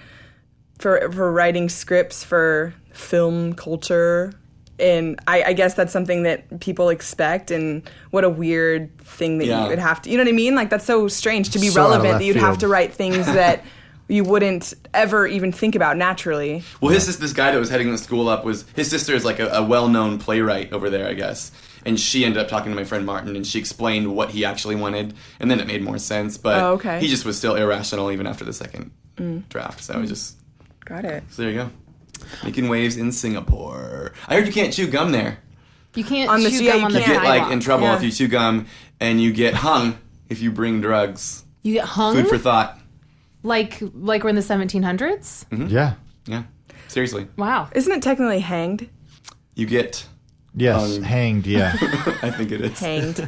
for for writing scripts for film culture. And I, I guess that's something that people expect, and what a weird thing that Yeah. you would have to, you know what I mean? Like, that's so strange to be So out of relevant left that you'd have field. to write things that you wouldn't ever even think about naturally. Well, his sis- this guy that was heading the school up was his sister is like a, a well-known playwright over there, I guess. And she ended up talking to my friend Martin, and she explained what he actually wanted, and then it made more sense. But Oh, okay. he just was still irrational even after the second draft. So it just Got it. so there you go, making waves in Singapore. I heard you can't chew gum there. You can't On the- chew yeah, gum you on the You get sidewalk. like in trouble Yeah. if you chew gum, and you get hung if you bring drugs. You get hung, Food for thought. like like we're in the seventeen hundreds. Yeah. Yeah, seriously, Wow. Isn't it technically hanged? you get. Yes, Um, hanged, yeah. I think it is. Hanged.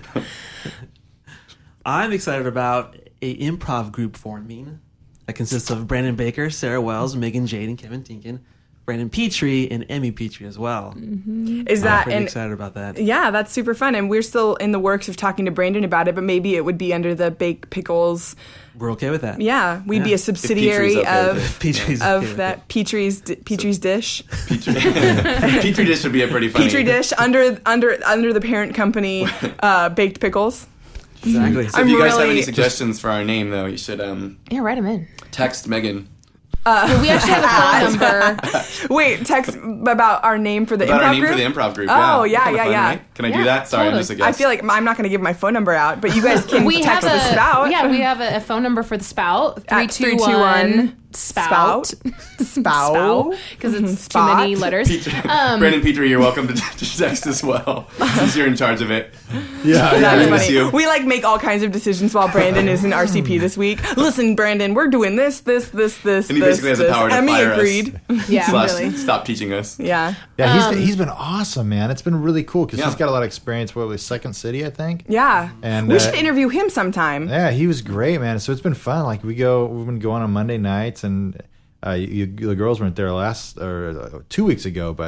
I'm excited about a improv group forming that consists of Brandon Baker, Sarah Wells, Megan Jade, and Kevin Tinkin, Brandon Petrie, and Emmy Petrie as well. Is I'm that pretty and excited about that. yeah, that's super fun, and we're still in the works of talking to Brandon about it. But maybe it would be under the Baked Pickles. We're okay with that. Yeah, we'd be Yeah. a subsidiary Petrie's okay of with it. Petrie's okay of with that it. Petrie's di- Petrie's dish. Petri, Petri dish would be a pretty funny. Petri dish under under under the parent company, uh, Baked Pickles. Exactly. So if you I'm guys have really- any suggestions for our name, though, you should um, Yeah, write them in. text Megan. Well, we actually have a phone number. Wait, text about our name for the About improv our name group. for the improv group. Oh, yeah, yeah, Kinda yeah, fun, yeah. right? Can I Yeah, do that? Sorry, I'm totally. just a guest. I feel like I'm not going to give my phone number out, but you guys can We have text the a spout. yeah, we have a, a phone number for the spout. Three At two one spout spout. spout because it's too Spot. many letters. Petri, Um, Brandon Petrie, you're welcome to, to text as well, since you're in charge of it. Yeah, yeah. That's I miss funny. you. We like make all kinds of decisions while Brandon is in R C P this week. Listen, Brandon, we're doing this, this, this, this, And he this, basically has the this. power to Emmy fire us. agreed. Yeah, Slash, really. stop teaching us. Yeah. Yeah, he's, Um, he's been awesome, man. It's been really cool because Yeah. he's got a lot of experience with with Second City, I think. Yeah. And, we uh, should interview him sometime. Yeah, he was great, man. So it's been fun. Like we go, we've been going on Monday nights, and uh, you, the girls weren't there last or uh, two weeks ago, but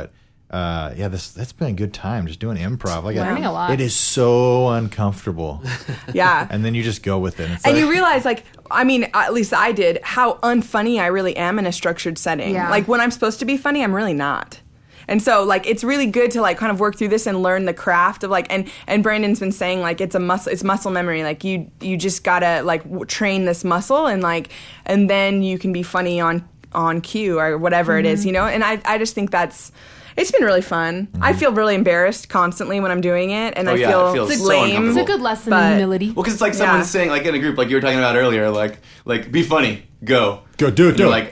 uh, yeah, this that's been a good time just doing improv. Like Learning a lot. It is so uncomfortable, Yeah. and then you just go with it. It's And like, you realize, like, I mean, at least I did, how unfunny I really am in a structured setting. Yeah. Like, when I'm supposed to be funny, I'm really not. And so, like, it's really good to, like, kind of work through this and learn the craft of, like, and, and Brandon's been saying, like, it's a muscle, it's muscle memory. Like, you you just gotta, like, w- train this muscle and, like, and then you can be funny on, on cue or whatever Mm-hmm. it is, you know? And I, I just think that's, it's been really fun. I feel really embarrassed constantly when I'm doing it, and Oh, I yeah, feel it feels so lame. It's uncomfortable. a good lesson But- in humility. Well, because it's like someone Yeah. saying, like in a group, like you were talking about earlier, like like be funny, go, Go, do it, And do you're it. like,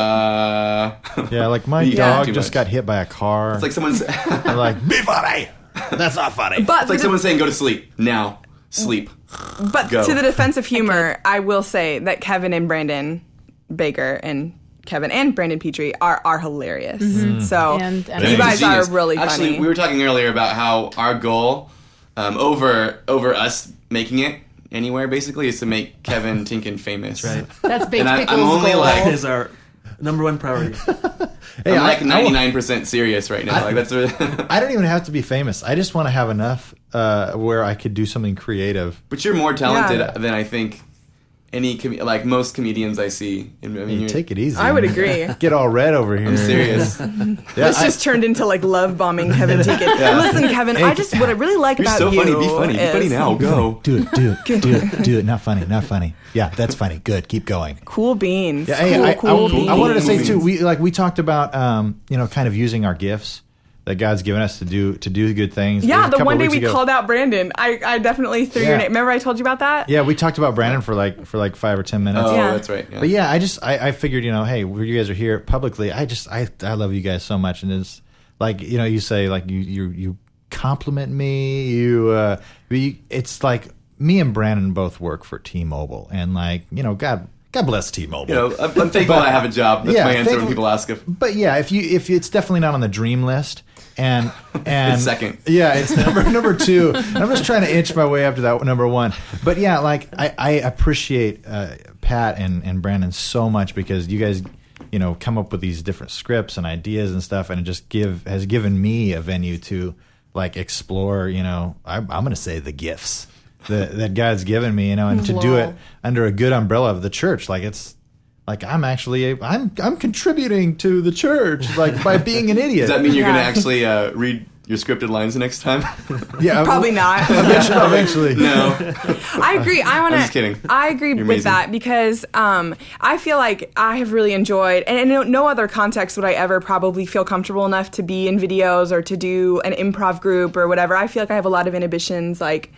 uh, yeah, like my You dog too just much. got hit by a car. It's like someone's. I'm like, be funny. That's not funny. But It's like the- someone saying, "Go to sleep now." Sleep. But Go. to the defense of humor, I will say that Kevin and Brandon Baker and Kevin and Brandon Petrie are are hilarious. So And- and- you guys are Genius. really Actually, funny. we were talking earlier about how our goal um, over over us making it anywhere basically is to make Kevin Tinkin famous. Right. That's Big And I- I'm Pickle's only goal. like- That is our number one priority. Hey, I'm I- like I- ninety-nine percent serious right now. like that's. Really I don't even have to be famous. I just want to have enough uh, where I could do something creative. But you're more talented Yeah. than I think any com- like most comedians I see. I mean, You you're- take it easy. I would agree. Get all red over here. I'm serious. Yeah, This I- just turned into like love bombing Kevin Tinkin. Listen, Kevin, I just what I really like You're about so you funny. Be funny. Be is funny now. Go. do it, do it, do it, do it. Not funny, not funny. Yeah, that's funny. Good, keep going. Cool beans. Yeah, hey, cool, I, cool I, beans. I wanted to say Cool too. beans. We like we talked about um, you know, kind of using our gifts that God's given us to do to do good things. It was Yeah, a the couple one of day weeks we ago. called out Brandon. I, I definitely threw your Yeah. name. Remember I told you about that? Yeah, we talked about Brandon for like for like five or ten minutes. Oh, Yeah. that's right. Yeah. But yeah, I just I, I figured, you know, hey, you guys are here publicly. I just I I love you guys so much, and it's like, you know, you say like you you you compliment me. You uh, you, it's like me and Brandon both work for T-Mobile, and like, you know, God God bless T-Mobile. You know, I'm, I'm thankful But- I have a job. That's yeah, my answer when thankful- people ask if. But yeah, if you if it's definitely not on the dream list, and and It's second. yeah, it's number number two. I'm just trying to inch my way up to that number one. But yeah, like I, I appreciate uh, Pat and and Brandon so much, because you guys, you know, come up with these different scripts and ideas and stuff, and it just give has given me a venue to like explore. You know, I, I'm going to say the gifts that that God's given me. You know, and to do it Lol. under a good umbrella of the church, like it's. Like I'm actually I'm I'm contributing to the church, like by being an idiot. Does that mean you're Yeah. going to actually uh, read your scripted lines next time? Yeah, Probably not. Eventually, eventually. no. I agree. I want to. I'm just kidding. I agree You're with amazing. that because um, I feel like I have really enjoyed, and in no, no other context would I ever probably feel comfortable enough to be in videos or to do an improv group or whatever. I feel like I have a lot of inhibitions, like,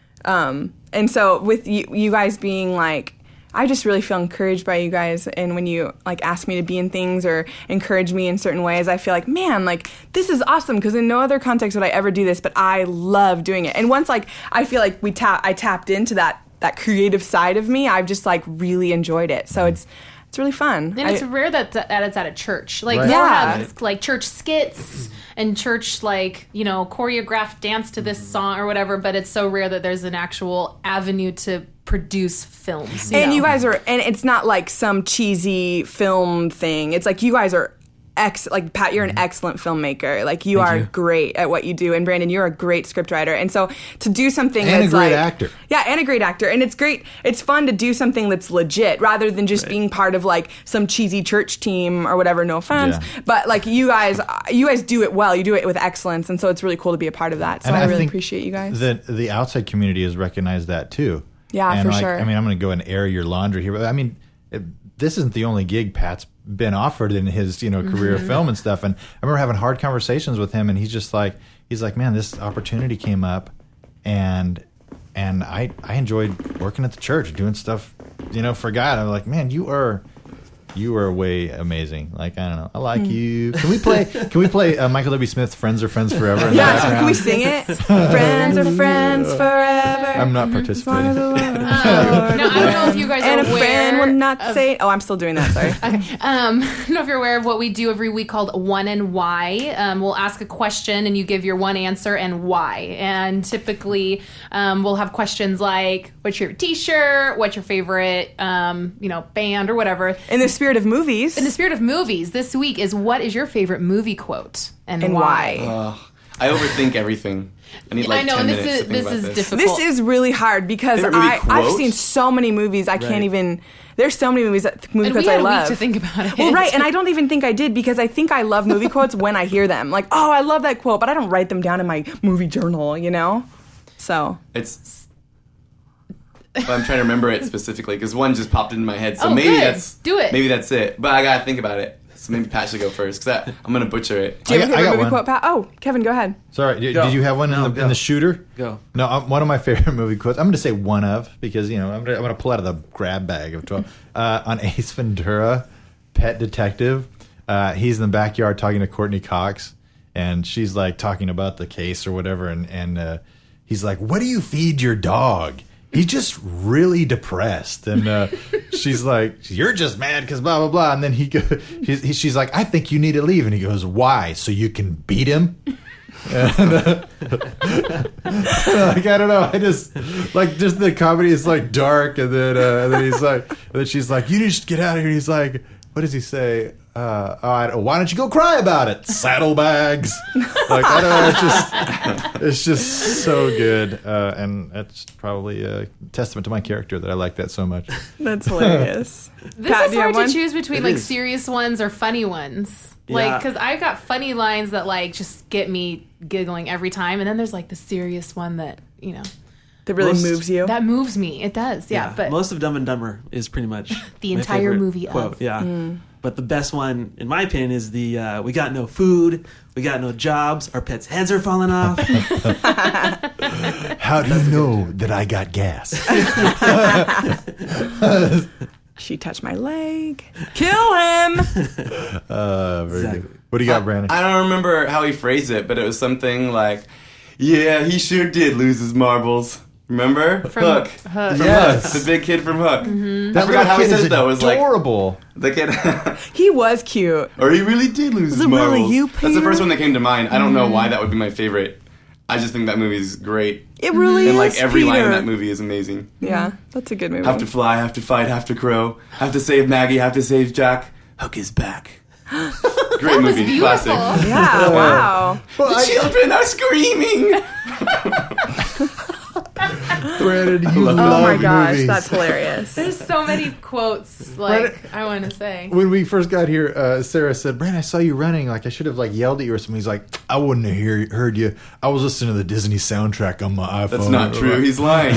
um, and so with you, you guys being like. I just really feel encouraged by you guys, and when you like ask me to be in things or encourage me in certain ways, I feel like, man, like this is awesome, because in no other context would I ever do this, but I love doing it. And once like I feel like we tap, I tapped into that that creative side of me, I've just like really enjoyed it. So it's it's really fun. And it's I- rare that that it's at a church. Like Right. they'll Yeah. have like church skits and church like, you know, choreographed dance to this song or whatever, but it's so rare that there's an actual avenue to produce films. and know? you guys are, and it's not like some cheesy film thing. It's like you guys are. Ex- like Pat, you're an excellent filmmaker. Like you are you. great at what you do, and Brandon, you're a great scriptwriter. And so to do something And a that's great like, actor. yeah, and a great actor, and it's great. It's fun to do something that's legit rather than just being part of like some cheesy church team or whatever. No offense, Yeah. but like you guys, you guys do it well. You do it with excellence, and so it's really cool to be a part of that. So And I, really think appreciate you guys. The the outside community has recognized that too. Yeah, and for like, sure. I mean, I'm going to go and air your laundry here, but I mean, it, this isn't the only gig Pat's been offered in his, you know, career of film and stuff. And I remember having hard conversations with him, and he's just like, he's like, man, this opportunity came up, and and I I enjoyed working at the church, doing stuff, you know, for God. I'm like, man, you are. You are way amazing. Like, I don't know. I like Hmm. you. Can we play? Can we play uh, Michael W. Smith's "Friends Are Friends Forever"? in the yeah, so background? can we sing it? Friends are friends forever. I'm not participating. No, I don't know if you guys And are a aware. friend will not of- say. Oh, I'm still doing that. Sorry. Um, I don't know if you're aware of what we do every week called One and Why. Um, we'll ask a question and you give your one answer and why. And typically, um, we'll have questions like, "What's your T-shirt? What's your favorite, um, you know, band or whatever?" In the spirit of movies. In the spirit of movies, this week is what is your favorite movie quote and, And why? why? Ugh. I overthink everything. I need like I know, ten and this minutes is to think this about is this. difficult. This is really hard because Favorite movie I, I've quote? seen so many movies I Right. can't even. There's so many movies that movie and quotes we had I a love. week to think about it. Well, right, and I don't even think I did because I think I love movie quotes when I hear them. Like, oh, I love that quote, but I don't write them down in my movie journal, you know? So. It's. But I'm trying to remember it specifically because one just popped into my head. So Oh, maybe good. that's Do it. Maybe that's it. But I gotta think about it. So maybe Pat should go first because I'm gonna butcher it. Do you have a I got- I favorite got movie one. quote, Pat? Oh, Kevin, go ahead. Sorry, did, Go. did you have one in, No, the, go. in the shooter? Go. No, um, one of my favorite movie quotes. I'm going to say one of because you know I'm going I'm to pull out of the grab bag of twelve uh, on Ace Ventura, Pet Detective. Uh, he's in the backyard talking to Courtney Cox, and she's like talking about the case or whatever, and and uh, he's like, "What do you feed your dog?" He's just really depressed, and uh, she's like, "You're just mad because blah blah blah." And then he, go, he's, he, she's like, "I think you need to leave," and he goes, "Why? So you can beat him?" And, uh, like I don't know, I just like just the comedy is like dark, and then uh, and then he's like, and then she's like, "You just get out of here." He's like, "What does he say?" Uh, oh, I, why don't you go cry about it? Saddlebags. Like I don't know, it's just it's just so good, uh, and that's probably a testament to my character that I like that so much. That's hilarious. This Pat, is do you hard have to one? choose between It like is. serious ones or funny ones. Like, Yeah. because I've got funny lines that like just get me giggling every time, and then there's like the serious one that you know That really Most- moves you. that moves me. It does, yeah. but most of Dumb and Dumber is pretty much The my entire favorite movie quote. of. Yeah, but the best one, in my opinion, is the uh, "We got no food, we got no jobs, our pets' heads are falling off." How do you know that I got gas? She touched my leg. Kill him. Uh, very Exactly. good. What do you got, Brandon? I don't remember how he phrased it, but it was something like, "Yeah, he sure did lose his marbles." Remember? From Hook. Hook. From Yes. Hook. The big kid from Hook. That I forgot how he kid said is it though. It was like adorable. the kid. He was cute. Or he really did lose his it really marbles. you, That's the Peter? first one that came to mind. I don't know why that would be my favorite. I just think that movie's great. It really And is. like every line in Peter. that movie is amazing. Yeah, that's a good movie. Have to fly, have to fight, have to crow, have to save Maggie, have to save Jack. Hook is back. Great movie, Beautiful. classic. Yeah, wow. The children are screaming. Brandon, you love love Oh my gosh, movies. that's hilarious. There's so many quotes like I want to say. When we first got here, uh, Sarah said, "Brandon, I saw you running. Like I should have like yelled at you or something." He's like, "I wouldn't have hear, heard you. I was listening to the Disney soundtrack on my iPhone." That's not true. He's lying.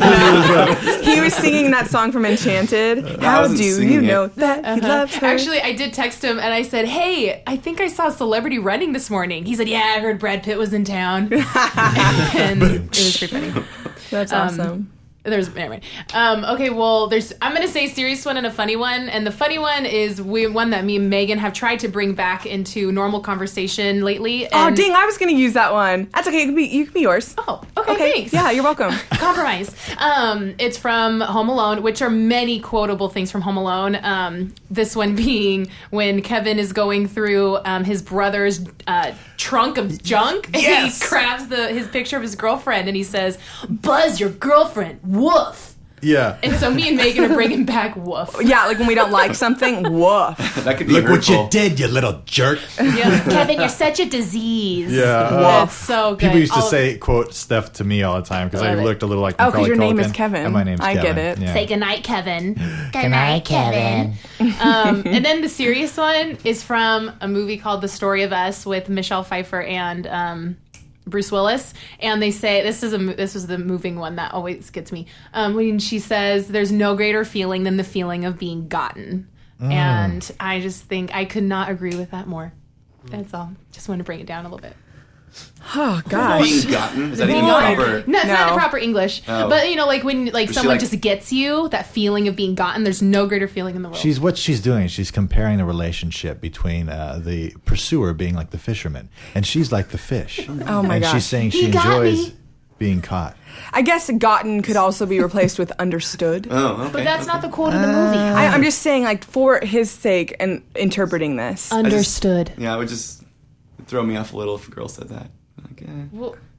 He was singing that song from Enchanted. I How wasn't do singing you it. know that he loves her? Actually, I did text him and I said, "Hey, I think I saw a celebrity running this morning." He said, "Yeah, I heard Brad Pitt was in town," and it was pretty funny. that's Um, awesome. There's anyway. Um, okay, well, there's. I'm gonna say a serious one and a funny one, and the funny one is we one that me and Megan have tried to bring back into normal conversation lately. Oh, and- dang! I was gonna use that one. That's okay. It can be. You can be yours. Oh, okay, thanks. Yeah, you're welcome. Compromise. Um, it's from Home Alone, which are many quotable things from Home Alone. Um, this one being when Kevin is going through um, his brother's uh, trunk of junk, and Yes! he grabs the his picture of his girlfriend, and he says, "Buzz your girlfriend, woof." Yeah. And so me and Megan are bringing back woof. Yeah, like when we don't like something. Woof. That could be Look what hurtful. you did, you little jerk. Yeah. Kevin, you're such a disease. Yeah. uh, That's so good. People used to All- say quote stuff to me all the time because I Love it. looked a little like Oh, 'cause Macaulay your name is Culkin, Kevin. And my name's I get Kevin. it. Yeah. Say goodnight, Kevin. Good night, Kevin. Um, and then the serious one is from a movie called The Story of Us with Michelle Pfeiffer and um, Bruce Willis. And they say this is a mo- this was the moving one that always gets me um, when she says, "There's no greater feeling than the feeling of being gotten." And I just think I could not agree with that more. That's all. Just want to bring it down a little bit. Oh gosh. Being gotten? Is that even Gotten. proper? No, it's not No. the proper English. Oh. But you know, like when like she, someone like- just gets you, that feeling of being gotten. There's no greater feeling in the world. She's what she's doing. She's comparing the relationship between uh, the pursuer being like the fisherman, and she's like the fish. Oh my and gosh. she's saying He she got enjoys me. being caught. I guess gotten could also be replaced with understood. Oh, okay. but that's not the quote of the movie. I, I'm just saying, like, for his sake and interpreting this. Understood. Yeah, it would just throw me off a little if a girl said that. Like, eh. Well,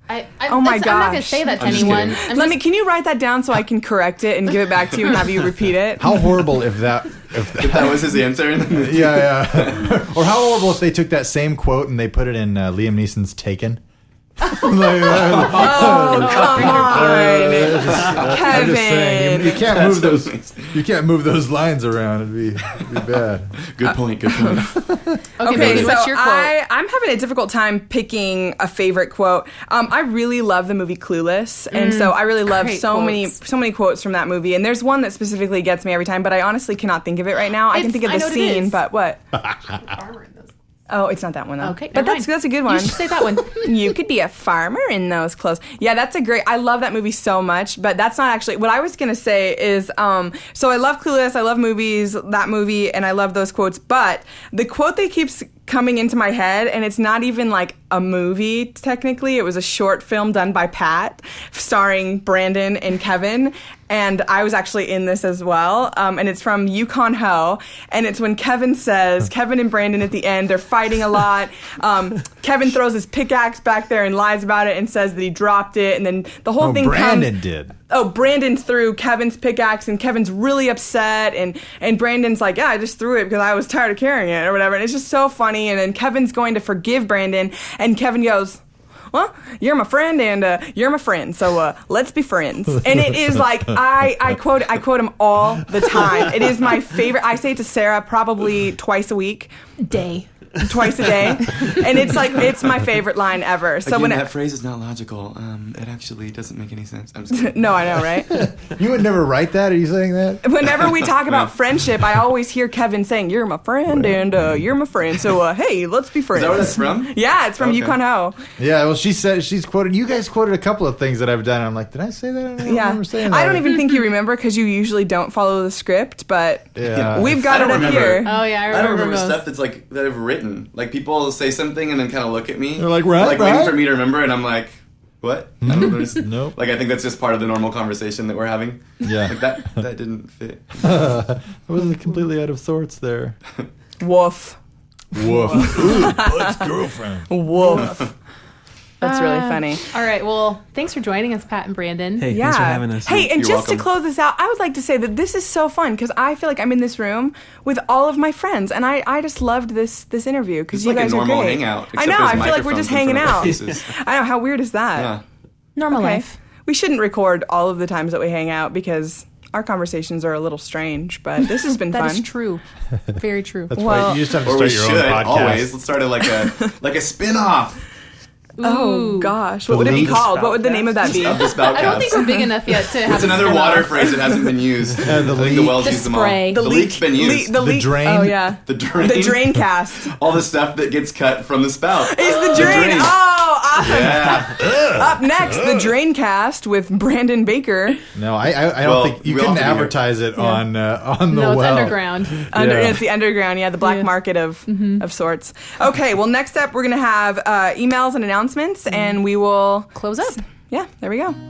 I, I, Oh my that's- I'm not going to gosh. say that to I'm just anyone. kidding. I'm Let just- me. Can you write that down so I can correct it and give it back to you and have you repeat it? How horrible if that if that, That was his answer. yeah yeah. Or how horrible if they took that same quote and they put it in uh, Liam Neeson's Taken. Like, uh, Oh, come on, I'm Kevin. just saying, you, you can't move those. You can't move those lines around. It'd be, it'd be bad. Good point. Good point. okay, Okay, Megan, so what's your quote? I, I'm having a difficult time picking a favorite quote. Um, I really love the movie Clueless, and so I really love great so many quotes. so many quotes from that movie. And there's one that specifically gets me every time, but I honestly cannot think of it right now. I can It's- think of I the know what it scene, is. but what? Armor in those. Oh, it's not that one though. Okay, but never that's mind. that's a good You one. should say that one. You could be a farmer in those clothes. Yeah, that's a great. I love that movie so much, but that's not actually what I was gonna say. Is um. So I love Clueless. I love movies. That movie, and I love those quotes. But the quote that keeps coming into my head, and it's not even like a movie technically. It was a short film done by Pat, starring Brandon and Kevin. And I was actually in this as well. Um, and it's from Yukon Ho. And it's when Kevin says, Kevin and Brandon at the end, they're fighting a lot. Um, Kevin throws his pickaxe back there and lies about it and says that he dropped it. And then the whole Oh, thing Brandon comes. did. Oh, Brandon threw Kevin's pickaxe, and Kevin's really upset, and, and Brandon's like, yeah, I just threw it because I was tired of carrying it, or whatever, and it's just so funny, and then Kevin's going to forgive Brandon, and Kevin goes, well, you're my friend, and uh, you're my friend, so uh, let's be friends. And it is like, I, I quote I quote him all the time. It is my favorite. I say it to Sarah probably twice a week, Day. twice a day, and it's like, it's my favorite line ever. So Again, when that it, phrase is not logical. Um, it actually doesn't make any sense. I'm just kidding. no, I know, right? You would never write that. Are you saying that? Whenever we talk about friendship, I always hear Kevin saying, you're my friend, and uh, you're my friend, so uh, hey, let's be Is friends. that where that's from? Yeah, it's from Okay. Yukon Ho. Yeah. Well, she said she's quoted. You guys quoted a couple of things that I've done. And I'm like, did I say that? I don't Yeah. remember saying that. I don't even think you remember because you usually don't follow the script, but Yeah. we've got I it don't up remember. here. Oh, yeah, I I remember, don't remember those. stuff that's like that I've written. Like people say something and then kind of look at me. They're like, right, like right. waiting for me to remember, and I'm like, what? I don't know. Nope. Like I think that's just part of the normal conversation that we're having. Yeah. Like that that didn't fit. I was completely out of sorts there. Woof. Woof. Ooh, Bud's girlfriend. Woof. That's really Uh, funny. All right. Well, thanks for joining us, Pat and Brandon. Hey, Yeah. thanks for having us. Hey, and You're just welcome. to close this out, I would like to say that this is so fun because I feel like I'm in this room with all of my friends, and I, I just loved this this interview because It's you like a guys normal are great. hangout, I except know. there's I feel like we're just microphones in hanging front of our out. faces. I know. How weird is that? Yeah. Normal Okay. life. We shouldn't record all of the times that we hang out because our conversations are a little strange, but this has been That fun. is true. Very true. That's Well- why you just have to Or we start should your own podcast. always. Let's start it like a like a spin-off Oh Ooh. gosh, what would it be lead- called? What would the name of that be? of the Spoutcast. I don't think we're big enough yet to have It's a another spin-off. water phrase that hasn't been used. Uh, the I think the leak. wells The use them spray. all. The The, leak- leak's been used. Le- the, The leak- drain. Oh yeah, The drain. the drain cast. All the stuff that gets cut from the spout. Is the drain? drain. Oh, awesome! Yeah. Up next, the drain cast with Brandon Baker. No, I, I, I don't Well, think you we all couldn't have to be here. advertise it on uh, on the No, it's well. underground. Under, Yeah. It's the underground, yeah, the black Yeah. market of of sorts. Okay, well, next up, we're gonna have uh, emails and announcements, and we will Close up. Yeah, there we go.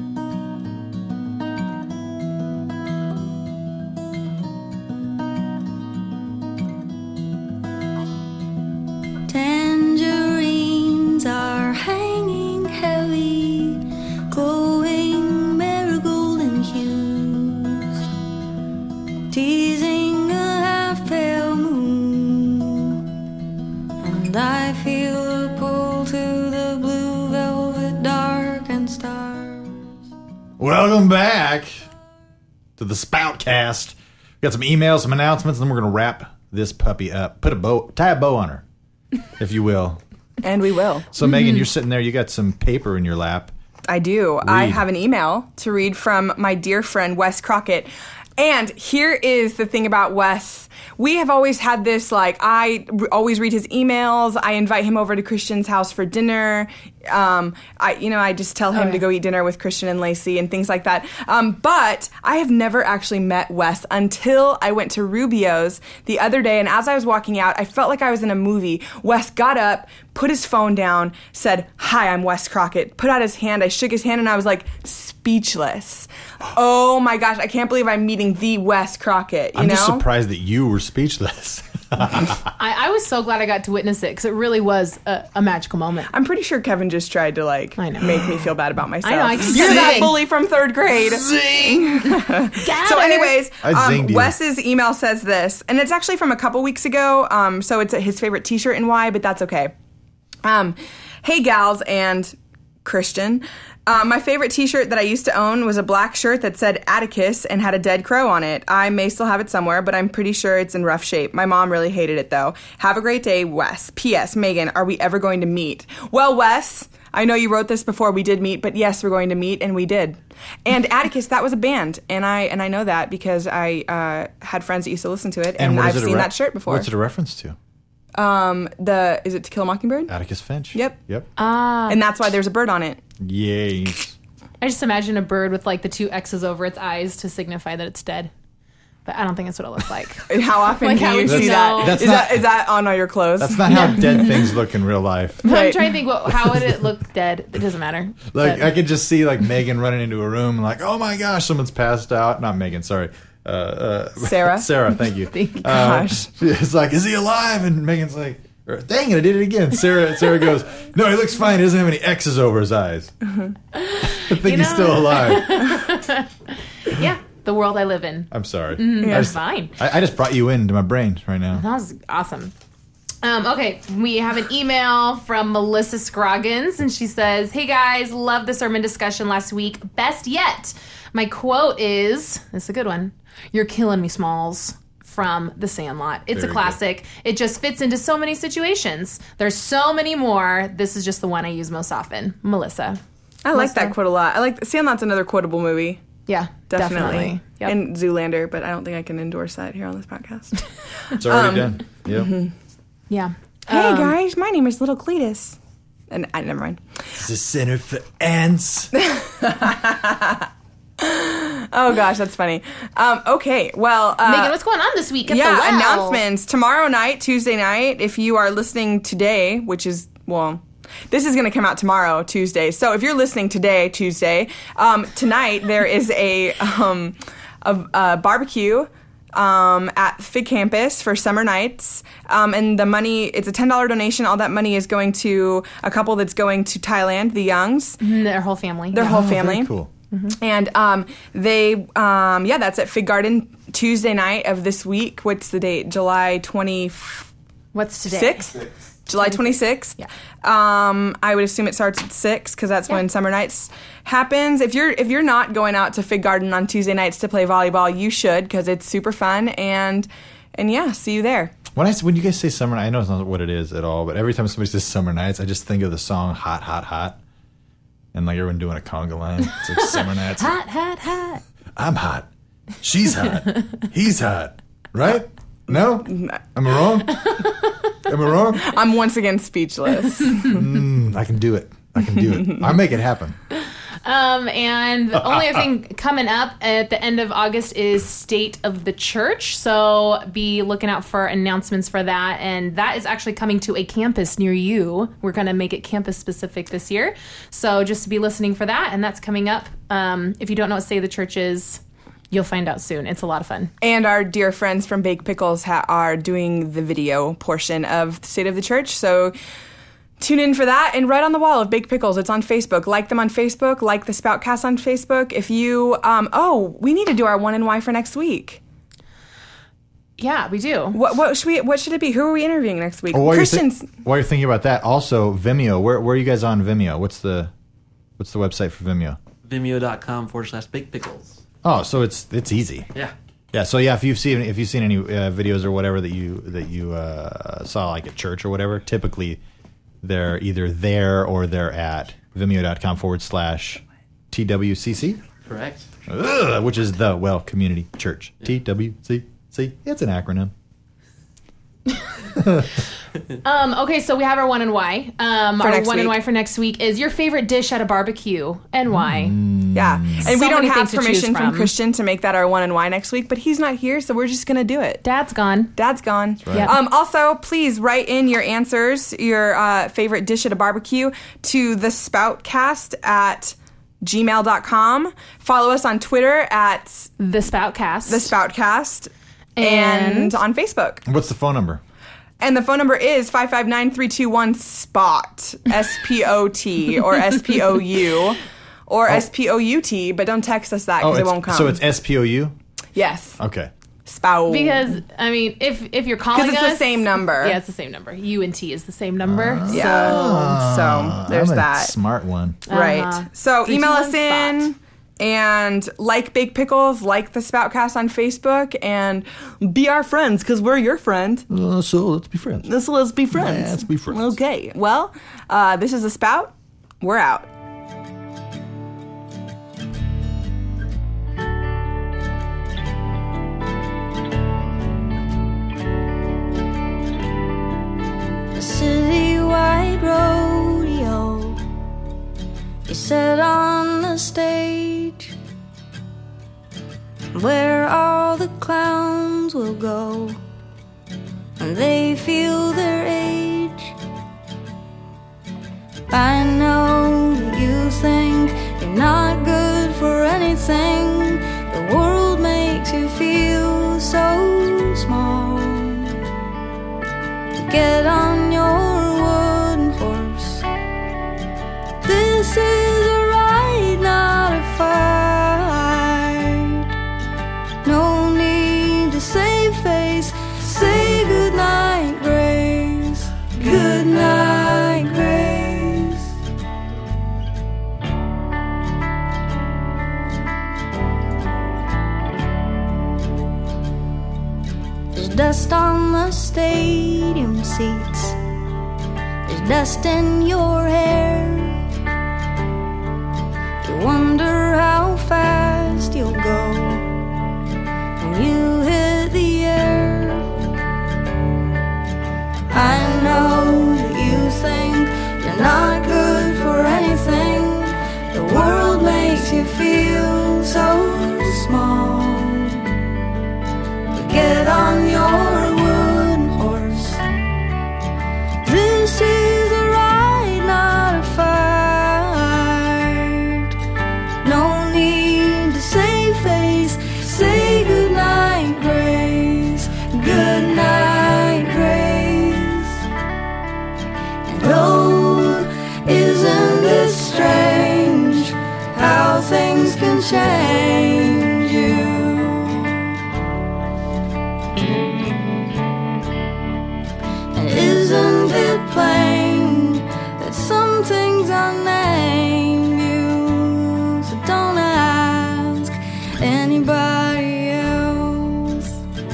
Tangerines are hanging heavy, glowing marigold hues, teasing a half-pale moon, and I feel a pull to the blue velvet dark and stars. Welcome back to the Spoutcast. We got some emails, some announcements, and then we're gonna wrap this puppy up. Put a bow, tie a bow on her, if you will. And we will. So, Megan, you're sitting there. You got some paper in your lap. I do. I Read. have an email to read from my dear friend Wes Crockett. And here is the thing about Wes. We have always had this, like, I r- always read his emails. I invite him over to Christian's house for dinner. Um, I, you know, I just tell him Oh, to yeah. go eat dinner with Christian and Lacey and things like that. Um, but I have never actually met Wes until I went to Rubio's the other day. And as I was walking out, I felt like I was in a movie. Wes got up, put his phone down, said, "Hi, I'm Wes Crockett." Put out his hand. I shook his hand and I was like speechless. Oh my gosh, I can't believe I'm meeting the Wes Crockett, you I'm know? just surprised that you were speechless. I, I was so glad I got to witness it because it really was a, a magical moment. I'm pretty sure Kevin just tried to like I know. make me feel bad about myself. I know, I just You're that zing. bully from third grade. Zing! So, anyways, I um, zinged you. Wes's email says this, and it's actually from a couple weeks ago. Um, so it's his favorite T-shirt and why, but that's okay. Um, hey, gals and Christian. Uh, my favorite T-shirt that I used to own was a black shirt that said Atticus and had a dead crow on it. I may still have it somewhere, but I'm pretty sure it's in rough shape. My mom really hated it, though. Have a great day, Wes. P S. Megan, are we ever going to meet? Well, Wes, I know you wrote this before we did meet, but yes, we're going to meet, and we did. And Atticus, that was a band, and I and I know that because I uh, had friends that used to listen to it, and, what I've is it a seen re- that shirt before. What's it a reference to? Um, the is it To Kill a Mockingbird? Atticus Finch. Yep. Yep. And that's why there's a bird on it. Yes. I just imagine a bird with like the two X's over its eyes to signify that it's dead. But I don't think that's what it looks like. And how often Like, do how you would see you that? know? That's Is not- that is that on all your clothes? That's not how dead things look in real life. I'm Right. trying to think, what, how would it look dead? It doesn't matter. Like But- I could just see like Megan running into a room and like, oh my gosh, someone's passed out. Not Megan, sorry. Uh, uh, Sarah? Sarah, thank you. Thank you. Uh, Gosh. It's like, is he alive? And Megan's like, or, dang it, I did it again. Sarah Sarah goes, no, he looks fine. He doesn't have any X's over his eyes. I think You he's know- still alive. yeah, the world I live in. I'm sorry. Mm, I, That's just, fine. I, I just brought you into my brain right now. That was awesome. Um, okay, we have an email from Melissa Scroggins, and she says, "Hey guys, love the sermon discussion last week. Best yet. My quote is, this is a good one, 'You're killing me, Smalls,' from The Sandlot. It's Very a classic. It just fits into so many situations. There's so many more. This is just the one I use most often." Melissa. I like Melissa. that quote a lot. I like Sandlot's another quotable movie. Yeah, Definitely. definitely. Yep. And Zoolander, but I don't think I can endorse that here on this podcast. It's already Um, done. Yep. yeah. Hey Um, guys, my name is Little Cletus. And I never mind. It's the center for ants. Oh gosh, that's funny. Um, okay, well, uh, Megan, what's going on this week at yeah, the well? announcements tomorrow night, Tuesday night. If you are listening today, which is well, this is going to come out tomorrow, Tuesday. So if you're listening today, Tuesday, um, tonight there is a um, a, a barbecue. Um, at Fig Campus for summer nights, um, and the money, it's a ten dollars donation. All that money is going to a couple that's going to Thailand, the Youngs, Mm, their whole family. their Yeah. whole Oh, very family. cool. And um, they, um, yeah, that's at Fig Garden Tuesday night of this week. What's the date? July twenty-sixth? What's today? July twenty-sixth. Yeah. Um, I would assume it starts at six because that's Yeah. when summer nights happens. If you're if you're not going out to Fig Garden on Tuesday nights to play volleyball, you should because it's super fun and and yeah, see you there. When I when you guys say summer, I know it's not what it is at all, but every time somebody says summer nights, I just think of the song "Hot, Hot, Hot," and like everyone doing a conga line. It's like summer nights. Hot, hot, hot. I'm hot. She's hot. He's hot. Right? No? Am I wrong? Am I wrong? I'm once again speechless. Mm, I can do it. I can do it. I'll make it happen. Um, and the only other thing coming up at the end of August is State of the Church. So be looking out for announcements for that. And that is actually coming to a campus near you. We're going to make it campus specific this year. So just to be listening for that. And that's coming up. Um, if you don't know what State of the Church is, you'll find out soon. It's a lot of fun. And our dear friends from Baked Pickles ha- are doing the video portion of the State of the Church. So tune in for that. And right on the wall of Baked Pickles, it's on Facebook. Like them on Facebook. Like the Spoutcast on Facebook. If you, um, oh, we need to do our one and why for next week. Yeah, we do. What, what should we? What should it be? Who are we interviewing next week? Well, while, you're Christians. thi- while you're thinking about that, also Vimeo. Where, where are you guys on Vimeo? What's the what's the website for Vimeo? Vimeo.com forward slash baked pickles. Oh, so it's it's easy. Yeah. Yeah. So yeah, if you've seen if you've seen any uh, videos or whatever that you that you uh, saw like at church or whatever, typically they're either there or they're at Vimeo.com forward slash T W C C, Correct. Ugh, which is the Well Community Church. T W C C. It's an acronym. Um, okay, so we have our one and why. Um, For our next one and week. why for next week is your favorite dish at a barbecue and why. Yeah. And So we don't many have things to choose permission from from. Christian to make that our one and why next week, but he's not here, so we're just going to do it. Dad's gone. Dad's gone. right. Yep. Um, also, please write in your answers, your uh, favorite dish at a barbecue, to the Spoutcast at gmail dot com. Follow us on Twitter at The Spoutcast. the Spoutcast. and on Facebook. What's the phone number? And the phone number is five five nine, three two one, S P O T, S P O T, or S P O U, or oh. S P O U T, but don't text us that because oh, it won't come. So it's S P O U? Yes. Okay. S P O U. Because, I mean, if if you're calling us... Because it's the same number. Yeah, it's the same number. U and T is the same number. Uh, yeah. So, so there's I'm a that. smart one. Right. Uh-huh. So Three, email two, us one, in... spot. And like Big Pickles, like the Spoutcast on Facebook, and be our friends because we're your friend. Uh, so let's be friends. So let's be friends. Yeah, let's be friends. Okay. Well, uh, this is The Spout. We're out. A citywide rodeo. You sat on the stage where all the clowns will go when they feel their age. I know you think you're not good for anything. The world makes you feel so small. Get on your wooden horse. This is a ride, not a fight. No need to save face. Say goodnight, Grace. Goodnight, Grace. There's dust on the stadium seats. There's dust in your hair. You wonder how fast you'll go when you hit the air. I know that you think you're not good for anything. The world makes you feel so small. But get on your wooden horse. This is a ride, not a fight. No need to save face. Say goodnight, Grace. Goodnight, Grace. And oh, isn't it strange how things can change you? And isn't it plain that some things unnamed you? So don't ask anybody else.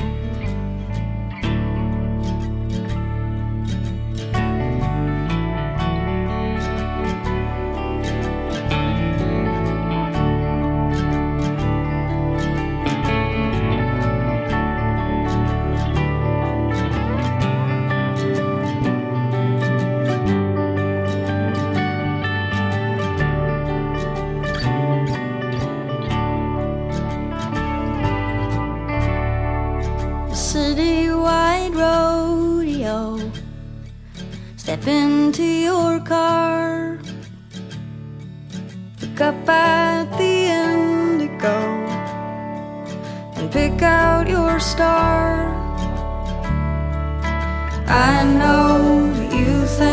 Citywide rodeo. Step into your car. Look up at the Indigo and pick out your star. I know that you think